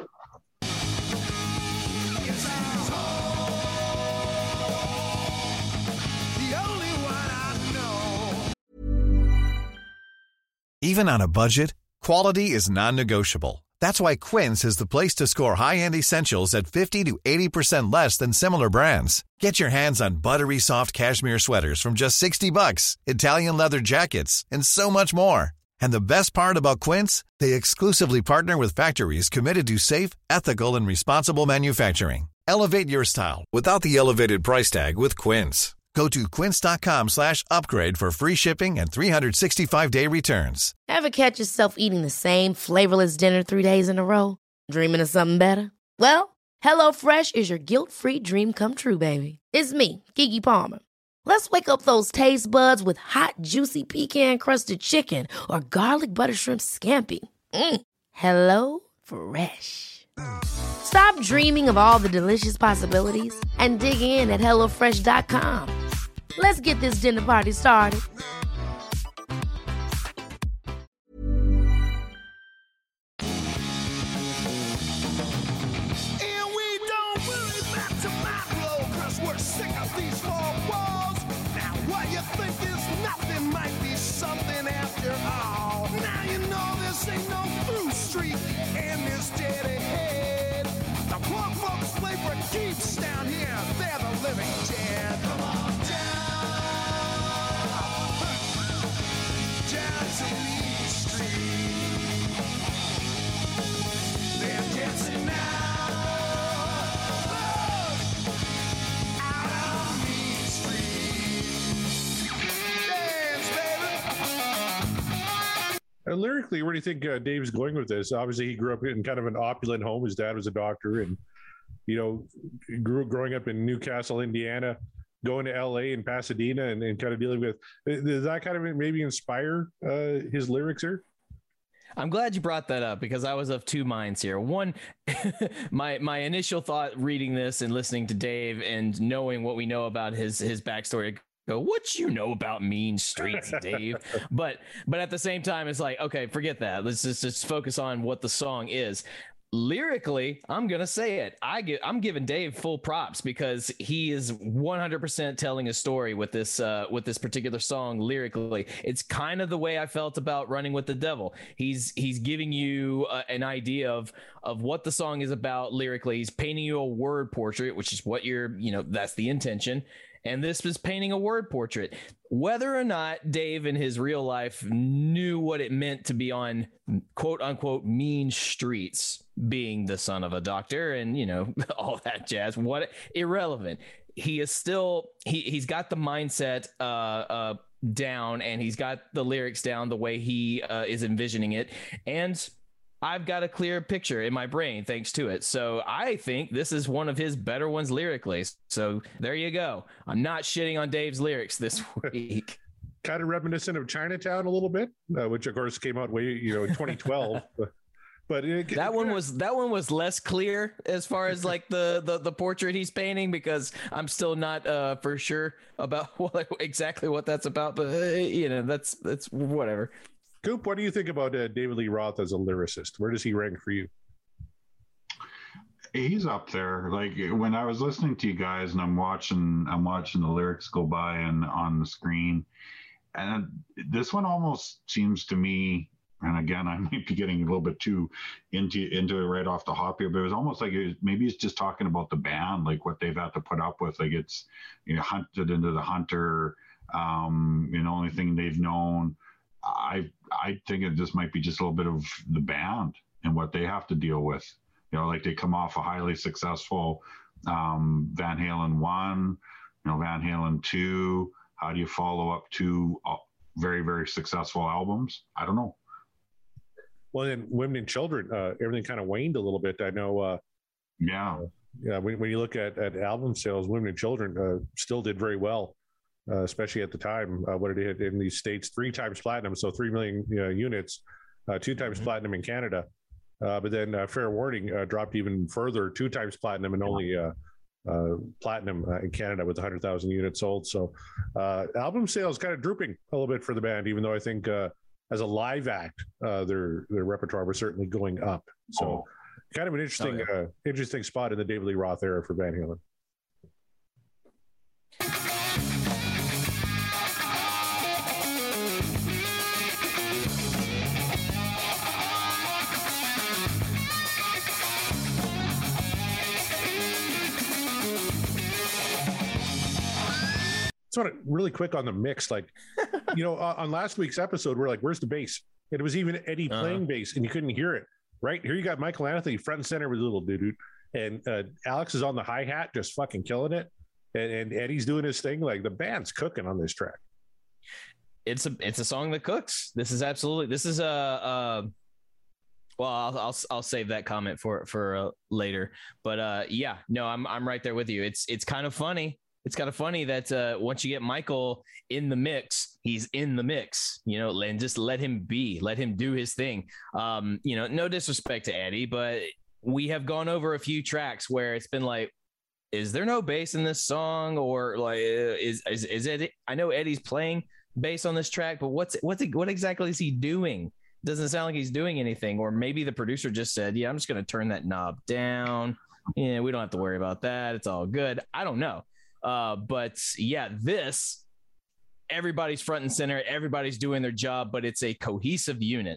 [SPEAKER 13] Even on a budget, quality is non-negotiable. That's why Quince is the place to score high-end essentials at fifty to eighty percent less than similar brands. Get your hands on buttery soft cashmere sweaters from just sixty bucks, Italian leather jackets, and so much more. And the best part about Quince, they exclusively partner with factories committed to safe, ethical, and responsible manufacturing. Elevate your style without the elevated price tag with Quince. Go to quince.com slash upgrade for free shipping and three sixty-five day returns.
[SPEAKER 14] Ever catch yourself eating the same flavorless dinner three days in a row? Dreaming of something better? Well, HelloFresh is your guilt-free dream come true, baby. It's me, Keke Palmer. Let's wake up those taste buds with hot, juicy pecan-crusted chicken or garlic butter shrimp scampi. Mm. Hello Fresh. Stop dreaming of all the delicious possibilities and dig in at hello fresh dot com. Let's get this dinner party started.
[SPEAKER 9] And we don't really back to my blow, cause we're sick of these four walls. Now what you think is nothing might be something after all. Now you know this ain't no through street and this dead ahead. The poor folks play for keeps down here, they're the living dead. Come on down, down to Mean Street. They're dancing now, out on Mean Street. Dance, baby.
[SPEAKER 11] Uh, lyrically, where do you think uh, Dave's going with this? Obviously, he grew up in kind of an opulent home. His dad was a doctor, and you know, grew growing up in Newcastle, Indiana, going to L A and Pasadena, and, and kind of dealing with. Does that kind of maybe inspire uh, his lyrics here?
[SPEAKER 10] I'm glad you brought that up because I was of two minds here. One, my my initial thought reading this and listening to Dave and knowing what we know about his his backstory. Go, what you know about Mean Streets, Dave? but but at the same time, it's like, okay, forget that. Let's just, just focus on what the song is. Lyrically, I'm gonna say it. I get, I'm giving Dave full props because he is one hundred percent telling a story with this uh, with this particular song lyrically. It's kind of the way I felt about Running with the Devil. He's he's giving you uh, an idea of of what the song is about lyrically. He's painting you a word portrait, which is what you're, you know, that's the intention. And this was painting a word portrait. Whether or not Dave in his real life knew what it meant to be on quote unquote mean streets, being the son of a doctor and, you know, all that jazz, what irrelevant. He is still, he, he's got the mindset uh, uh, down, and he's got the lyrics down the way he uh, is envisioning it. And I've got a clear picture in my brain thanks to it. So I think this is one of his better ones lyrically. So there you go. I'm not shitting on Dave's lyrics this week.
[SPEAKER 11] Kind of reminiscent of Chinatown a little bit, uh, which of course came out way, you know, in twenty twelve. but but it,
[SPEAKER 10] that one was that one was less clear as far as like the the, the portrait he's painting, because I'm still not uh, for sure about what, exactly what that's about. But uh, you know, that's that's whatever.
[SPEAKER 11] Coop, what do you think about uh, David Lee Roth as a lyricist? Where does he rank for you?
[SPEAKER 12] He's up there. Like when I was listening to you guys, and I'm watching, I'm watching the lyrics go by and on the screen, and this one almost seems to me. And again, I might be getting a little bit too into into it right off the hop here, but it was almost like it was, maybe it's just talking about the band, like what they've had to put up with. Like it's, you know, hunted into the hunter. Um, you know, only thing they've known. I I think it just might be just a little bit of the band and what they have to deal with. You know, like they come off a highly successful um, Van Halen one, you know, Van Halen two. How do you follow up two uh, very, very successful albums? I don't know.
[SPEAKER 11] Well, then Women and Children, uh, everything kind of waned a little bit. I know. Uh,
[SPEAKER 12] yeah.
[SPEAKER 11] Uh, yeah. When, when you look at, at album sales, Women and Children uh, still did very well. Uh, especially at the time, uh, what it hit in these states, three times platinum, so three million uh, units, uh, two times mm-hmm. platinum in Canada. Uh, but then uh, Fair Warning uh, dropped even further, two times platinum and only uh, uh, platinum uh, in Canada with one hundred thousand units sold. So uh, album sales kind of drooping a little bit for the band, even though I think uh, as a live act, uh, their their repertoire was certainly going up. So oh. kind of an interesting, oh, yeah. uh, interesting spot in the David Lee Roth era for Van Halen. Sort of really quick on the mix, like, you know, uh, on last week's episode, we're like, where's the bass? It was even Eddie playing uh-huh. bass and you couldn't hear it. Right here, you got Michael Anthony front and center with a little dude. and uh, Alex is on the hi-hat, just fucking killing it. And, and Eddie's doing his thing. Like the band's cooking on this track.
[SPEAKER 10] It's a, it's a song that cooks. This is absolutely, this is a, a well, I'll, I'll, I'll save that comment for, for uh, later, but uh, yeah, no, I'm, I'm right there with you. It's, it's kind of funny. It's kind of funny that uh, once you get Michael in the mix, he's in the mix, you know, and just let him be, let him do his thing. Um, you know, no disrespect to Eddie, but we have gone over a few tracks where it's been like, is there no bass in this song? Or like, is, is, is it, I know Eddie's playing bass on this track, but what's, what's it, what exactly is he doing? Doesn't sound like he's doing anything. Or maybe the producer just said, yeah, I'm just going to turn that knob down. Yeah, we don't have to worry about that. It's all good. I don't know. Uh, but yeah, this, everybody's front and center, everybody's doing their job, but it's a cohesive unit.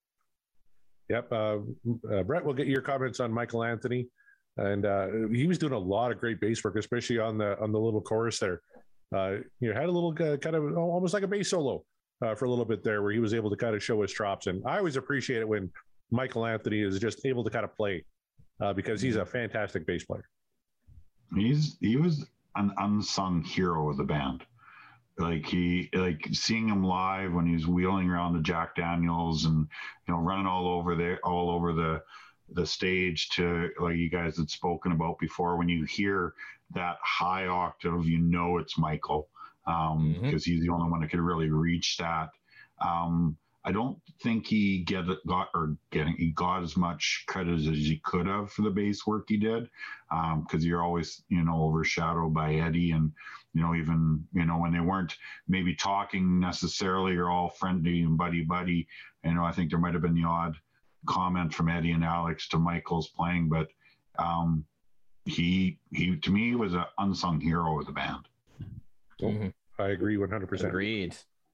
[SPEAKER 11] Yep. Uh, uh, Brett, we'll get your comments on Michael Anthony. And uh, he was doing a lot of great bass work, especially on the on the little chorus there. Uh, you know, had a little uh, kind of almost like a bass solo uh, for a little bit there, where he was able to kind of show his chops. And I always appreciate it when Michael Anthony is just able to kind of play uh, because he's a fantastic bass player.
[SPEAKER 12] He's he was an unsung hero of the band. Like he, like seeing him live when he's wheeling around the Jack Daniels and you know running all over there, all over the. the stage to like you guys had spoken about before. When you hear that high octave, you know it's Michael um mm-hmm. because he's the only one that could really reach that. um I don't think he get got or getting he got as much credit as he could have for the bass work he did, um because you're always you know overshadowed by Eddie, and you know even you know when they weren't maybe talking necessarily or all friendly and buddy buddy, you know I think there might have been the odd comment from Eddie and Alex to Michael's playing, but um, he he to me was an unsung hero of the band.
[SPEAKER 11] Mm-hmm. I agree one hundred percent.
[SPEAKER 10] Agreed.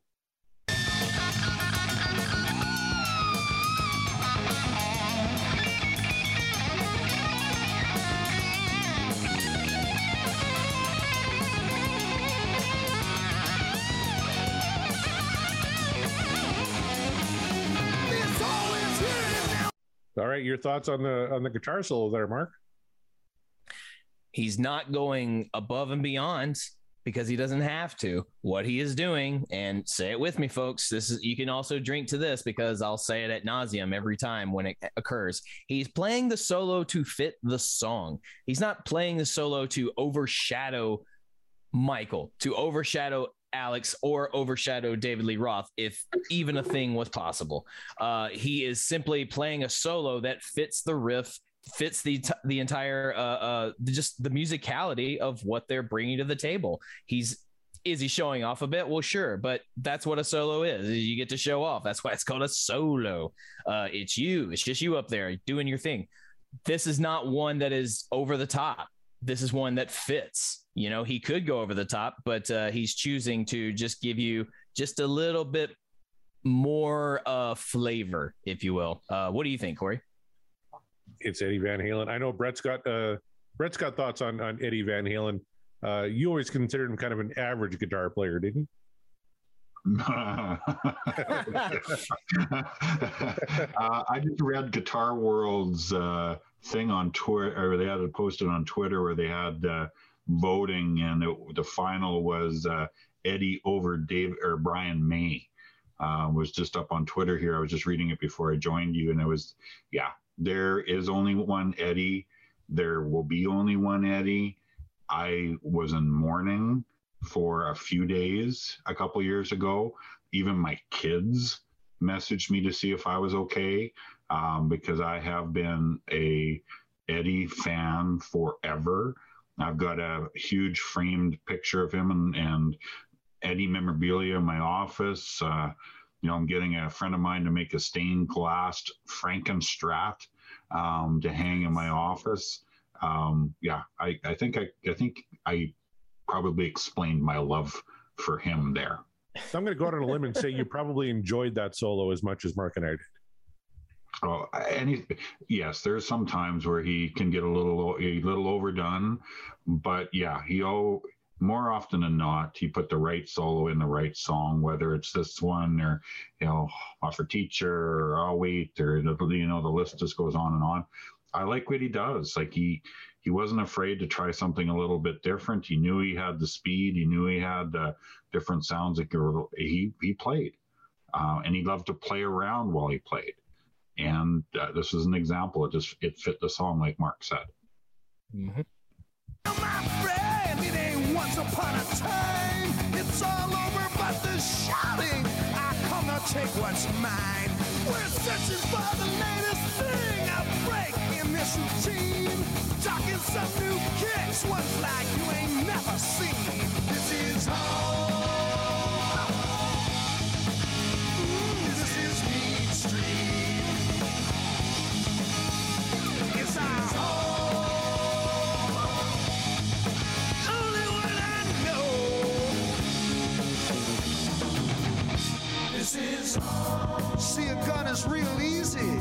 [SPEAKER 11] All right, your thoughts on the on the guitar solo there, Mark?
[SPEAKER 10] He's not going above and beyond because he doesn't have to. What he is doing, and say it with me, folks, this is you can also drink to this because I'll say it ad nauseum every time when it occurs. He's playing the solo to fit the song. He's not playing the solo to overshadow Michael, to overshadow Alex, or overshadow David Lee Roth, if even a thing was possible. Uh, he is simply playing a solo that fits the riff, fits the t- the entire uh, uh, just the musicality of what they're bringing to the table. He's is he showing off a bit? Well, sure, but that's what a solo is. You get to show off. That's why it's called a solo. Uh, it's you. It's just you up there doing your thing. This is not one that is over the top. This is one that fits. You know, he could go over the top, but uh, he's choosing to just give you just a little bit more uh, flavor, if you will. Uh, what do you think, Corey?
[SPEAKER 11] It's Eddie Van Halen. I know Brett's got uh, Brett's got thoughts on on Eddie Van Halen. Uh, you always considered him kind of an average guitar player, didn't you?
[SPEAKER 12] uh, I just read Guitar World's uh, thing on Twitter, or they had it posted on Twitter where they had uh, voting, and it, the final was uh, Eddie over Dave or Brian May. Uh, was just up on Twitter here. I was just reading it before I joined you, and it was, yeah, there is only one Eddie. There will be only one Eddie. I was in mourning for a few days a couple years ago. Even my kids messaged me to see if I was okay, um, because I have been a Eddie fan forever. I've got a huge framed picture of him and, and Eddie memorabilia in my office. Uh, you know, I'm getting a friend of mine to make a stained glass Frankenstrat um, to hang in my office. Um, yeah, I, I think I, I think I probably explained my love for him there.
[SPEAKER 11] So I'm going to go out on a limb and say you probably enjoyed that solo as much as Mark and I did.
[SPEAKER 12] Oh, and he, yes, there's some times where he can get a little a little overdone, but yeah, he oh more often than not he put the right solo in the right song, whether it's this one or you know Off for Teacher or I'll Wait or you know the list just goes on and on. I like what he does. Like he he wasn't afraid to try something a little bit different. He knew he had the speed. He knew he had uh, different sounds. Like he he played, uh, and he loved to play around while he played. And uh, this is an example. It just it fit the song, like Mark said.
[SPEAKER 10] Mm-hmm.
[SPEAKER 9] My friend, it ain't once upon a time. It's all over, but the shouting. I come to take what's mine. We're searching for the latest thing. A break in this routine. Talking some new kicks, ones like you ain't never seen. This is home. Ooh, this is Mean Street. It's our home. Only one I know. This is home. See, a gun is real easy.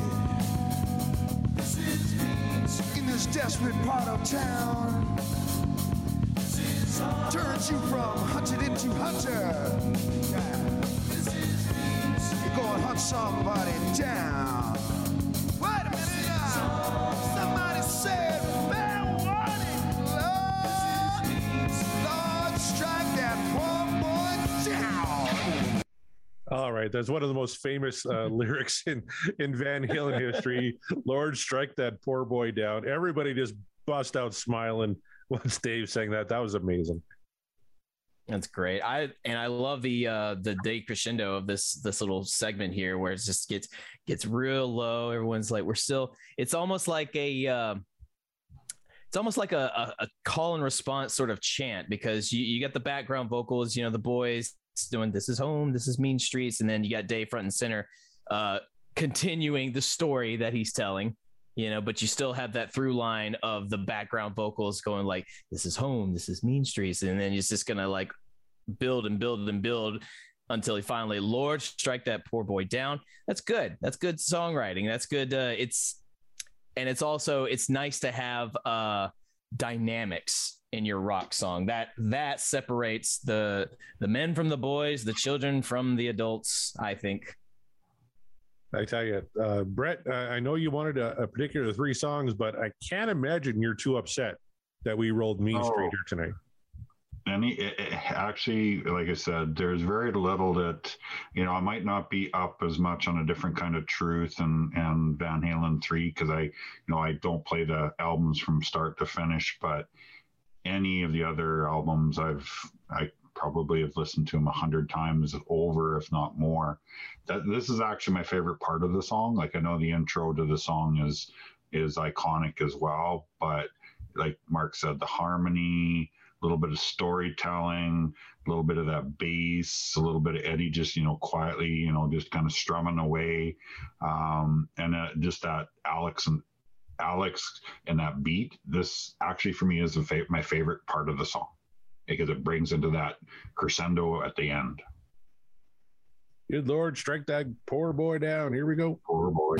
[SPEAKER 9] This is in this desperate part of town. This is home. Turns you from hunted into hunter. Yeah. This is you go and hunt somebody down. Wait a minute now. Somebody said, fair warning, Lord. Lord, strike that poor boy down.
[SPEAKER 11] All right, that's one of the most famous uh, lyrics in, in Van Halen history. Lord, strike that poor boy down. Everybody just bust out smiling once Dave sang that. That was amazing.
[SPEAKER 10] That's great. I and I love the uh, the decrescendo of this this little segment here, where it just gets gets real low. Everyone's like, we're still. It's almost like a. Uh, It's almost like a, a, a call and response sort of chant, because you, you got the background vocals, you know, the boys doing "This is home, this is Mean Streets," and then you got Dave front and center, uh, continuing the story that he's telling, you know, but you still have that through line of the background vocals going like, "This is home, this is Mean Streets," and then it's just gonna like build and build and build until he finally, Lord, strike that poor boy down. That's good. That's good songwriting. That's good. Uh, it's and it's also it's nice to have uh, dynamics in your rock song that that separates the the men from the boys, the children from the adults, I think.
[SPEAKER 11] I tell you, uh, Brett, I know you wanted a, a particular three songs, but I can't imagine you're too upset that we rolled Mean
[SPEAKER 12] Oh.
[SPEAKER 11] Street here tonight.
[SPEAKER 12] Any it, it, actually, like I said, there's very little that, you know, I might not be up as much on A Different Kind of Truth and and Van Halen three, because I, you know, I don't play the albums from start to finish, but any of the other albums I've I probably have listened to them a hundred times over, if not more. That this is actually my favorite part of the song. Like, I know the intro to the song is is iconic as well, but like Mark said, the harmony, a little bit of storytelling, a little bit of that bass, a little bit of Eddie just, you know, quietly, you know, just kind of strumming away. Um, and uh, just that Alex and Alex and that beat, this actually for me is the fa- my favorite part of the song, because it brings into that crescendo at the end.
[SPEAKER 11] Good Lord, strike that poor boy down. Here we go.
[SPEAKER 12] Poor boy.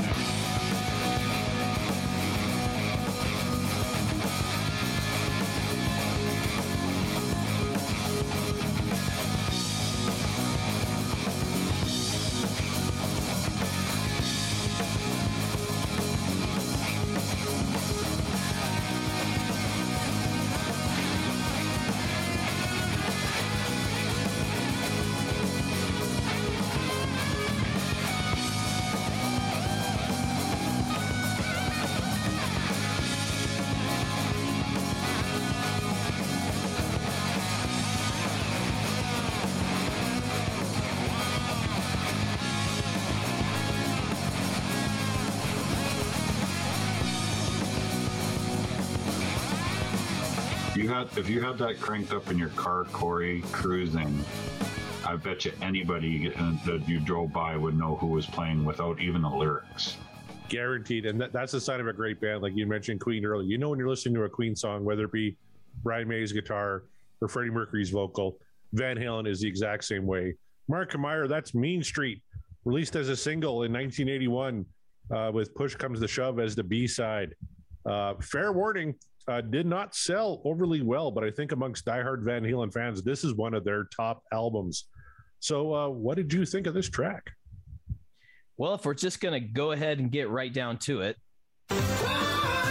[SPEAKER 12] You had, if you had that cranked up in your car, Corey, cruising, I bet you anybody that you drove by would know who was playing without even the lyrics.
[SPEAKER 11] Guaranteed. And that, that's the sign of a great band. Like you mentioned Queen earlier. You know, when you're listening to a Queen song, whether it be Brian May's guitar or Freddie Mercury's vocal, Van Halen is the exact same way. Mark Meyer, that's Mean Street, released as a single in nineteen eighty-one uh, with Push Comes the Shove as the B-side. Uh, fair warning, uh, did not sell overly well, but I think amongst diehard Van Halen fans, this is one of their top albums. So uh, what did you think of this track?
[SPEAKER 10] Well, if we're just going to go ahead and get right down to it.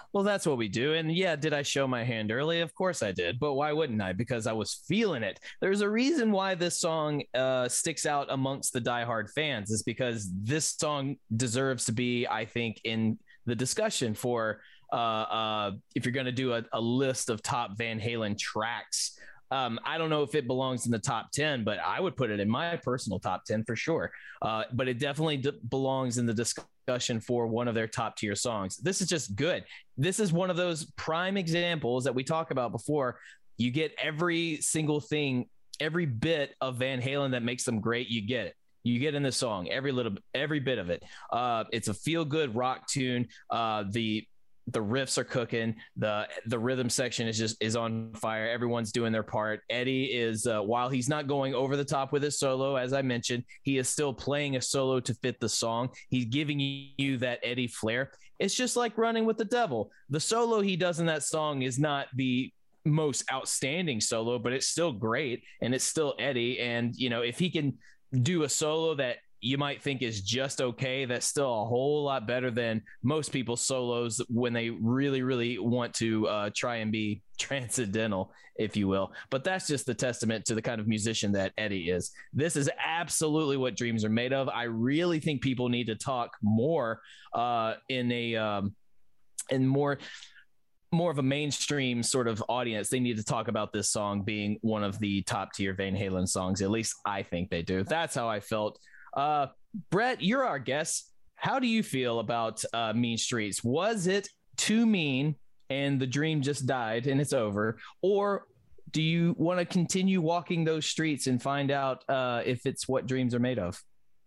[SPEAKER 10] Well, that's what we do. And yeah, did I show my hand early? Of course I did. But why wouldn't I? Because I was feeling it. There's a reason why this song uh, sticks out amongst the diehard fans. Is because this song deserves to be, I think, in the discussion for uh, uh, if you're going to do a, a list of top Van Halen tracks. Um, I don't know if it belongs in the top ten, but I would put it in my personal top ten for sure. Uh, but it definitely d- belongs in the discussion for one of their top tier songs. This is just good. This is one of those prime examples that we talk about before. You get every single thing, every bit of Van Halen that makes them great. You get it. You get in the song, every little, every bit of it. Uh, it's a feel good rock tune. Uh, the The riffs are cooking. The the rhythm section is just is on fire. Everyone's doing their part. Eddie is, uh, while he's not going over the top with his solo, as I mentioned, he is still playing a solo to fit the song. He's giving you that Eddie flair. It's just like Running with the Devil. The solo he does in that song is not the most outstanding solo, but it's still great, and it's still Eddie. And, you know, if he can do a solo that you might think is just okay, that's still a whole lot better than most people's solos when they really, really want to uh, try and be transcendental, if you will. But that's just the testament to the kind of musician that Eddie is. This is absolutely what Dreams Are Made Of. I really think people need to talk more uh, in a um, in more more of a mainstream sort of audience. They need to talk about this song being one of the top tier Van Halen songs. At least I think they do. That's how I felt. Uh, Brett, you're our guest. How do you feel about uh, Mean Streets? Was it too mean and the dream just died and it's over? Or do you want to continue walking those streets and find out uh, if it's what dreams are made of?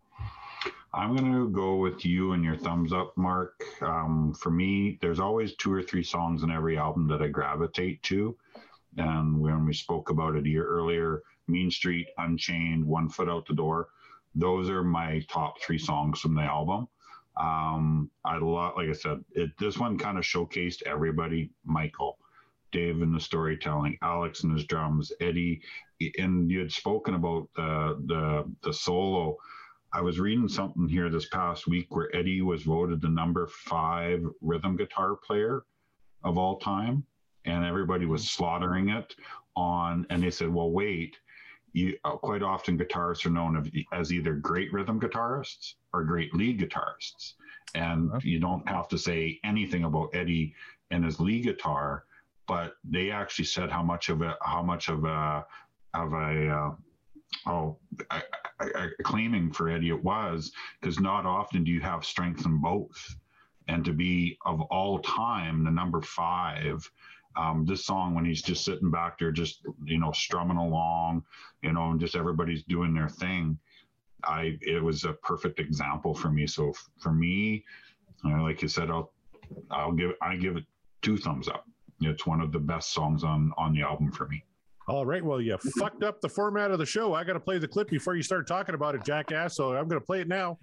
[SPEAKER 12] I'm going to go with you and your thumbs up, Mark. Um, for me, there's always two or three songs in every album that I gravitate to. And when we spoke about it a year earlier, Mean Street, Unchained, One Foot Out the Door, those are my top three songs from the album. Um, I love, like I said, it, this one kind of showcased everybody. Michael, Dave in the storytelling, Alex in his drums, Eddie, and you had spoken about the the the solo. I was reading something here this past week where Eddie was voted the number five rhythm guitar player of all time, and everybody was slaughtering it on, and they said, well, wait, you uh, quite often guitarists are known as, as either great rhythm guitarists or great lead guitarists. And uh-huh. you don't have to say anything about Eddie and his lead guitar, but they actually said how much of a, how much of a, of a, uh, oh, I, I, I, claiming for Eddie it was, because not often do you have strength in both. And to be of all time, the number five, Um, this song, when he's just sitting back there, just, you know, strumming along, you know, and just everybody's doing their thing. I, it was a perfect example for me. So f- for me, uh, like you said, I'll, I'll give, I give it two thumbs up. It's one of the best songs on, on the album for me.
[SPEAKER 11] All right. Well, you fucked up the format of the show. I got to play the clip before you start talking about it, jackass. So I'm going to play it now.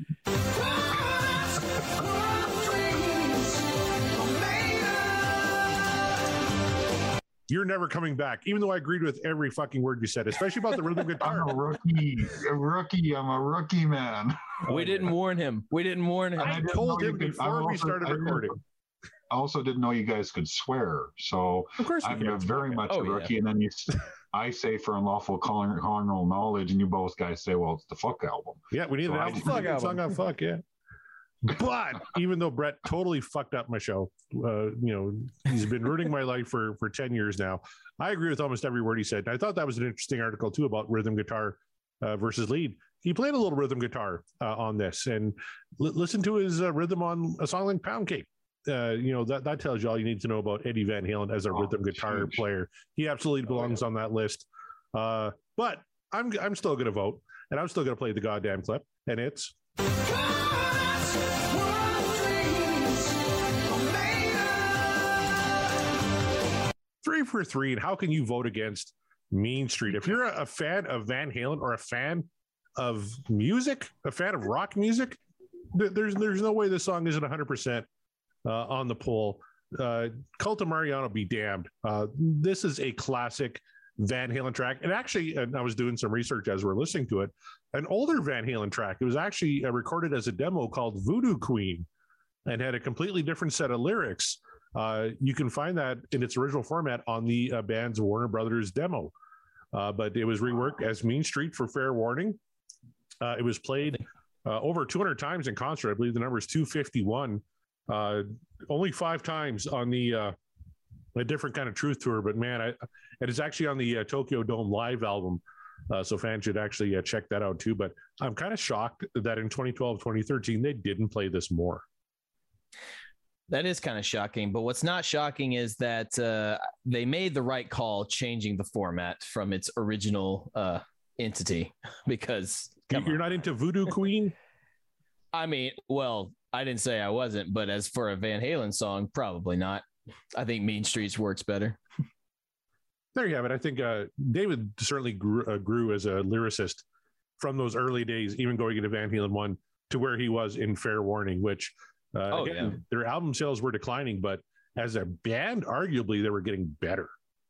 [SPEAKER 11] You're never coming back, even though I agreed with every fucking word you said, especially about the rhythm guitar.
[SPEAKER 12] I'm a rookie, a rookie. I'm a rookie, man.
[SPEAKER 10] We didn't warn him. We didn't warn him.
[SPEAKER 11] I told him before we started recording.
[SPEAKER 12] I also didn't know you guys could swear, so
[SPEAKER 11] of course
[SPEAKER 12] I'm a very much
[SPEAKER 10] oh,
[SPEAKER 12] a rookie.
[SPEAKER 10] Yeah.
[SPEAKER 12] And then you, I say for unlawful carnal knowledge, and you both guys say, "Well, it's the fuck album."
[SPEAKER 11] Yeah, we need
[SPEAKER 12] so
[SPEAKER 11] an album. Fuck album. Song on fuck, yeah. But even though Brett totally fucked up my show, uh, you know, he's been ruining my life for, for ten years now. I agree with almost every word he said. I thought that was an interesting article too about rhythm guitar uh, versus lead. He played a little rhythm guitar uh, on this, and l- listen to his uh, rhythm on a song like Pound Cake. Uh, you know, that, that tells you all you need to know about Eddie Van Halen as a oh, rhythm guitar huge. player. He absolutely belongs oh, yeah. on that list. Uh, but I'm I'm still going to vote, and I'm still going to play the goddamn clip, and it's. Three for three, and how can you vote against Mean Street? If you're a, a fan of Van Halen or a fan of music, a fan of rock music, th- there's there's no way this song isn't one hundred percent uh, on the poll. Uh, Cult of Mariano be damned. Uh, this is a classic Van Halen track. And actually, and I was doing some research as we're listening to it, an older Van Halen track. It was actually uh, recorded as a demo called Voodoo Queen and had a completely different set of lyrics. Uh, you can find that in its original format on the uh, band's Warner Brothers demo, uh, but it was reworked as Mean Street for Fair Warning. Uh, it was played uh, over two hundred times in concert. I believe the number is two fifty-one. Uh, only five times on the uh, a different kind of Truth tour, but man, I, it is actually on the uh, Tokyo Dome live album. Uh, so fans should actually uh, check that out too. But I'm kind of shocked that in twenty twelve, twenty thirteen, they didn't play this more.
[SPEAKER 10] That is kind of shocking. But what's not shocking is that uh, they made the right call changing the format from its original uh, entity, because
[SPEAKER 11] you're not into Voodoo Queen.
[SPEAKER 10] I mean, well, I didn't say I wasn't, but as for a Van Halen song, probably not. I think Mean Streets works better.
[SPEAKER 11] There you have it. I think uh, David certainly grew, uh, grew as a lyricist from those early days, even going into Van Halen one to where he was in Fair Warning, which uh,
[SPEAKER 10] oh,
[SPEAKER 11] again,
[SPEAKER 10] yeah.
[SPEAKER 11] their album sales were declining, but as a band, arguably they were getting better.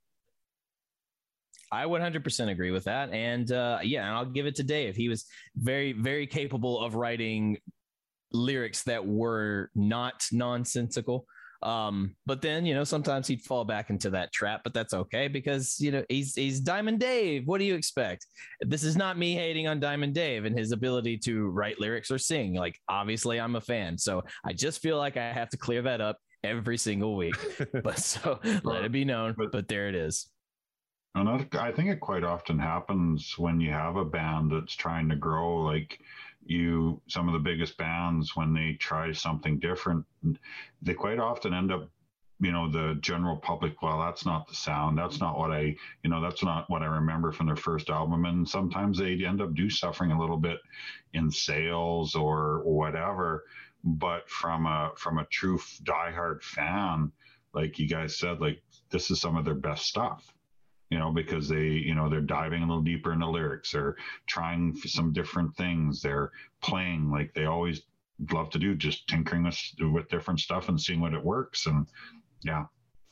[SPEAKER 10] I would one hundred percent agree with that. And uh, yeah, and I'll give it to Dave. He was very, very capable of writing lyrics that were not nonsensical. Um, but then, you know, sometimes he'd fall back into that trap, but that's okay because, you know, he's, he's Diamond Dave. What do you expect? This is not me hating on Diamond Dave and his ability to write lyrics or sing. Like, obviously I'm a fan. So I just feel like I have to clear that up every single week, but so let it be known, but, but there it is.
[SPEAKER 12] And I think it quite often happens when you have a band that's trying to grow, like you, some of the biggest bands, when they try something different, they quite often end up, you know, the general public, well, that's not the sound. That's not what I, you know, that's not what I remember from their first album. And sometimes they end up do suffering a little bit in sales or whatever. But from a, from a true diehard fan, like you guys said, like this is some of their best stuff. You know, because they, you know, they're diving a little deeper into lyrics. They're trying some different things. They're playing like they always love to do, just tinkering with, with different stuff and seeing what it works. And yeah,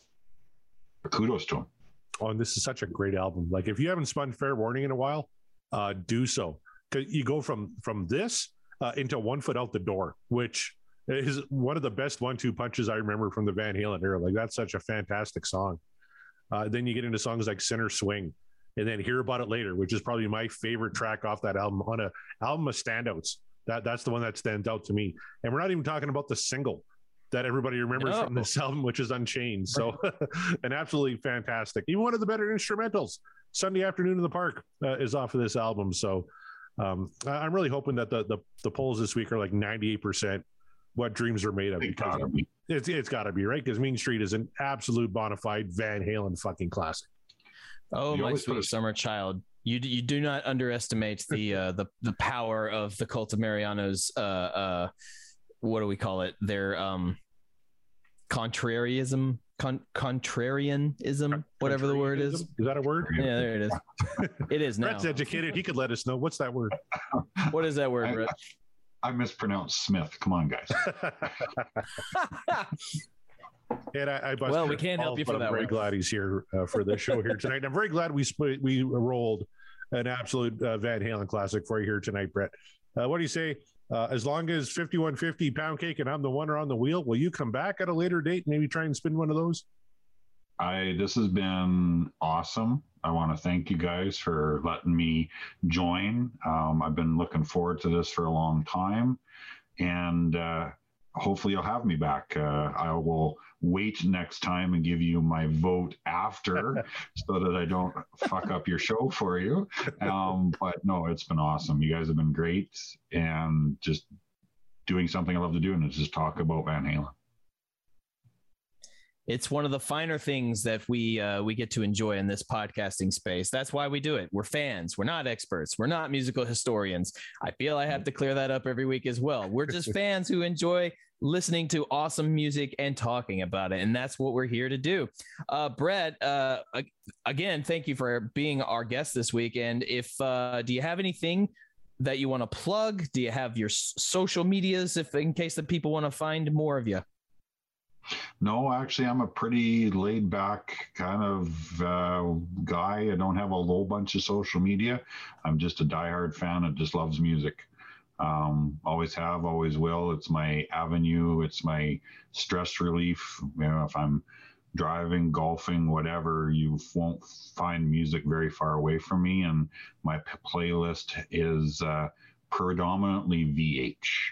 [SPEAKER 12] kudos to them.
[SPEAKER 11] Oh, and this is such a great album. Like if you haven't spun Fair Warning in a while, uh, do so. Cause you go from, from this uh, into One Foot Out the Door, which is one of the best one, two punches I remember from the Van Halen era. Like that's such a fantastic song. Uh, then you get into songs like Center Swing and then Hear About It Later, which is probably my favorite track off that album on a album of standouts. That that's the one that stands out to me. And we're not even talking about the single that everybody remembers no. from this album, which is Unchained. So an absolutely fantastic, even one of the better instrumentals, Sunday Afternoon in the Park uh, is off of this album. So um, I'm really hoping that the, the, the polls this week are like ninety-eight percent what dreams are made of. Because it's it's got to be, right? Because Mean Street is an absolute bona fide Van Halen fucking classic.
[SPEAKER 10] Oh, you my sweet summer child. You you do not underestimate the uh, the the power of the Cult of Mariano's uh, uh, what do we call it? Their um, contrarianism, con- contrarianism, whatever the word is.
[SPEAKER 11] Is that a word?
[SPEAKER 10] Yeah, there it is. It is now.
[SPEAKER 11] Brett's educated. He could let us know. What's that word?
[SPEAKER 10] What is that word, Brett?
[SPEAKER 12] I mispronounced Smith. Come on, guys.
[SPEAKER 11] And I, I
[SPEAKER 10] well, we can't help you for
[SPEAKER 11] that. I'm
[SPEAKER 10] one.
[SPEAKER 11] very glad he's here uh, for the show here tonight. And I'm very glad we sp- we rolled an absolute uh, Van Halen classic for you here tonight, Brett. Uh, what do you say? Uh, as long as fifty-one fifty Pound Cake and I'm the One are on the wheel, will you come back at a later date and maybe try and spin one of those?
[SPEAKER 12] I this has been awesome. I want to thank you guys for letting me join. Um, I've been looking forward to this for a long time, and uh, hopefully you'll have me back. Uh, I will wait next time and give you my vote after so that I don't fuck up your show for you. Um, but no, it's been awesome. You guys have been great, and just doing something I love to do, and it's just talk about Van Halen.
[SPEAKER 10] It's one of the finer things that we uh, we get to enjoy in this podcasting space. That's why we do it. We're fans. We're not experts. We're not musical historians. I feel I have to clear that up every week as well. We're just fans who enjoy listening to awesome music and talking about it. And that's what we're here to do. Uh, Brett, uh, again, thank you for being our guest this week. And if uh, do you have anything that you want to plug? Do you have your social medias if in case that people want to find more of you?
[SPEAKER 12] No, actually, I'm a pretty laid back kind of uh, guy. I don't have a whole bunch of social media. I'm just a diehard fan that just loves music. Um, always have, always will. It's my avenue. It's my stress relief. You know, if I'm driving, golfing, whatever, you won't find music very far away from me. And my p- playlist is uh, predominantly V H.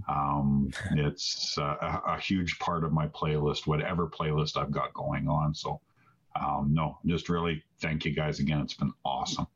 [SPEAKER 12] Um, it's uh, a, a huge part of my playlist, whatever playlist I've got going on. So, um, no, just really thank you guys again. It's been awesome.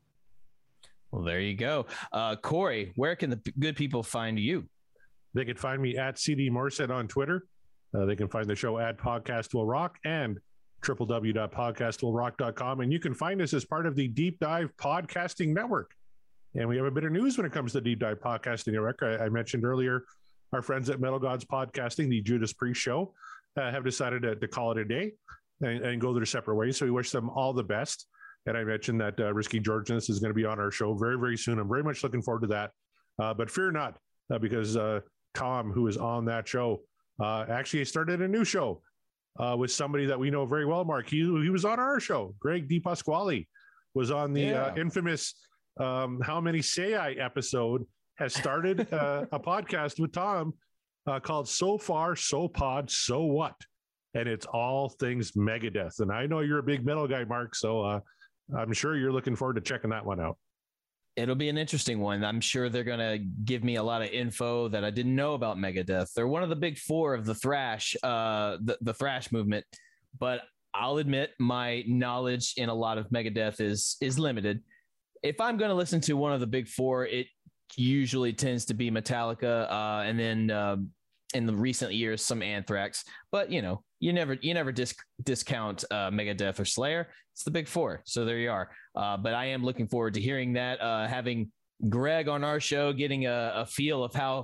[SPEAKER 10] Well, there you go. Uh, Corey, where can the p- good people find you?
[SPEAKER 11] They can find me at C D Morset on Twitter. Uh, they can find the show at Podcast Will Rock and w w w dot podcast will rock dot com. And you can find us as part of the Deep Dive Podcasting Network. And we have a bit of news when it comes to Deep Dive Podcasting Network. I, I mentioned earlier, our friends at Metal Gods Podcasting, the Judas Priest Show, uh, have decided to, to call it a day and, and go their separate ways. So we wish them all the best. And I mentioned that uh, Risky Georgians is going to be on our show very, very soon. I'm very much looking forward to that. Uh, but fear not, uh, because uh, Tom, who is on that show, uh, actually started a new show uh, with somebody that we know very well, Mark. He, he was on our show. Greg DePasquale was on the
[SPEAKER 10] Yeah.
[SPEAKER 11] uh, infamous um, How Many Say I episode, has started uh, a podcast with Tom uh, called So Far, So Pod, So What? And it's all things Megadeth. And I know you're a big metal guy, Mark, so uh, I'm sure you're looking forward to checking that one out.
[SPEAKER 10] It'll be an interesting one. I'm sure they're going to give me a lot of info that I didn't know about Megadeth. They're one of the big four of the thrash, uh, the, the thrash movement. But I'll admit my knowledge in a lot of Megadeth is is limited. If I'm going to listen to one of the big four, it usually tends to be Metallica, uh, and then uh, in the recent years, some Anthrax. But, you know, you never you never dis- discount uh, Megadeth or Slayer. It's the big four. So there you are. Uh, but I am looking forward to hearing that, uh, having Greg on our show, getting a, a feel of how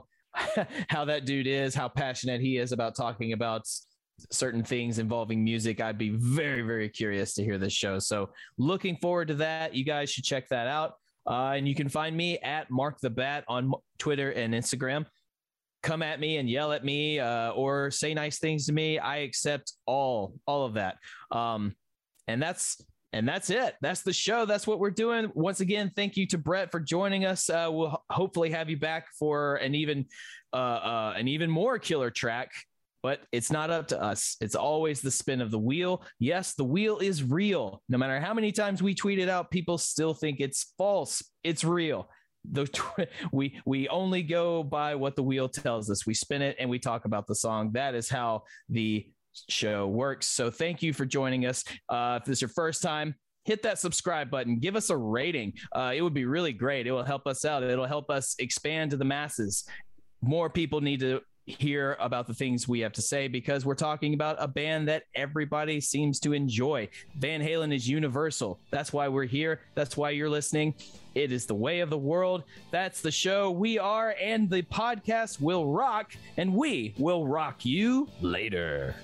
[SPEAKER 10] how that dude is, how passionate he is about talking about certain things involving music. I'd be very, very curious to hear this show. So looking forward to that. You guys should check that out. Uh, and you can find me at Mark the Bat on Twitter and Instagram. Come at me and yell at me uh, or say nice things to me. I accept all, all of that. Um, and that's, and that's it. That's the show. That's what we're doing. Once again, thank you to Brett for joining us. Uh, we'll ho- hopefully have you back for an even, uh, uh, an even more killer track. But it's not up to us. It's always the spin of the wheel. Yes, the wheel is real. No matter how many times we tweet it out, people still think it's false. It's real. The tw- we we only go by what the wheel tells us. We spin it and we talk about the song. That is how the show works. So thank you for joining us. Uh, if this is your first time, hit that subscribe button. Give us a rating. Uh, it would be really great. It will help us out. It'll help us expand to the masses. More people need to hear about the things we have to say, because we're talking about a band that everybody seems to enjoy. Van Halen is universal. That's why we're here. That's why you're listening. It is the way of the world. That's the show. We are, and the podcast will rock, and we will rock you later.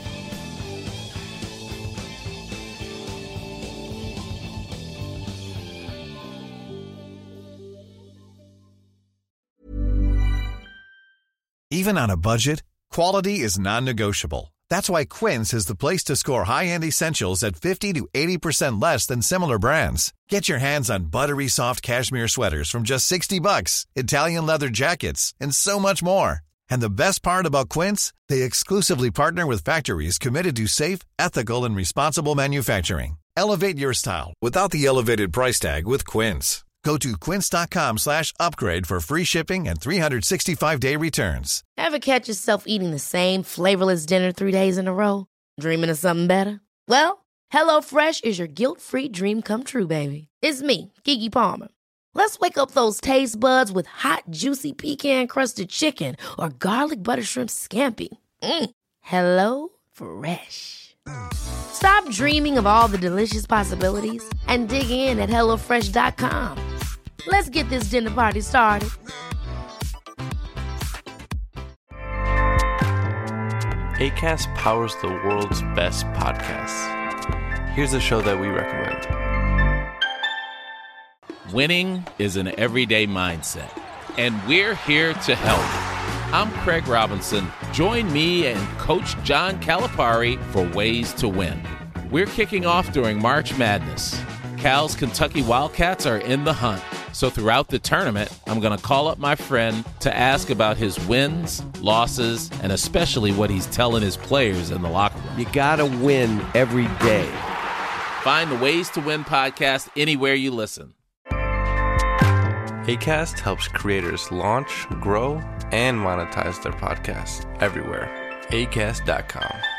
[SPEAKER 13] Even on a budget, quality is non-negotiable. That's why Quince is the place to score high-end essentials at fifty to eighty percent less than similar brands. Get your hands on buttery soft cashmere sweaters from just sixty bucks, Italian leather jackets, and so much more. And the best part about Quince, they exclusively partner with factories committed to safe, ethical, and responsible manufacturing. Elevate your style without the elevated price tag with Quince. Go to quince.com slash upgrade for free shipping and three sixty-five day returns.
[SPEAKER 14] Ever catch yourself eating the same flavorless dinner three days in a row? Dreaming of something better? Well, HelloFresh is your guilt-free dream come true, baby. It's me, Keke Palmer. Let's wake up those taste buds with hot, juicy pecan-crusted chicken or garlic butter shrimp scampi. Mm. Hello Fresh. Stop dreaming of all the delicious possibilities and dig in at hello fresh dot com. Let's get this dinner party started.
[SPEAKER 15] Acast powers the world's best podcasts. Here's a show that we recommend.
[SPEAKER 16] Winning is an everyday mindset, and we're here to help. I'm Craig Robinson. Join me and Coach John Calipari for Ways to Win. We're kicking off during March Madness. Cal's Kentucky Wildcats are in the hunt, So throughout the tournament, I'm going to call up my friend to ask about his wins, losses, and especially what he's telling his players in the locker room.
[SPEAKER 1] You gotta win every day.
[SPEAKER 16] Find the Ways to Win podcast anywhere you listen.
[SPEAKER 15] Acast helps creators launch, grow, and monetize their podcasts everywhere. acast dot com.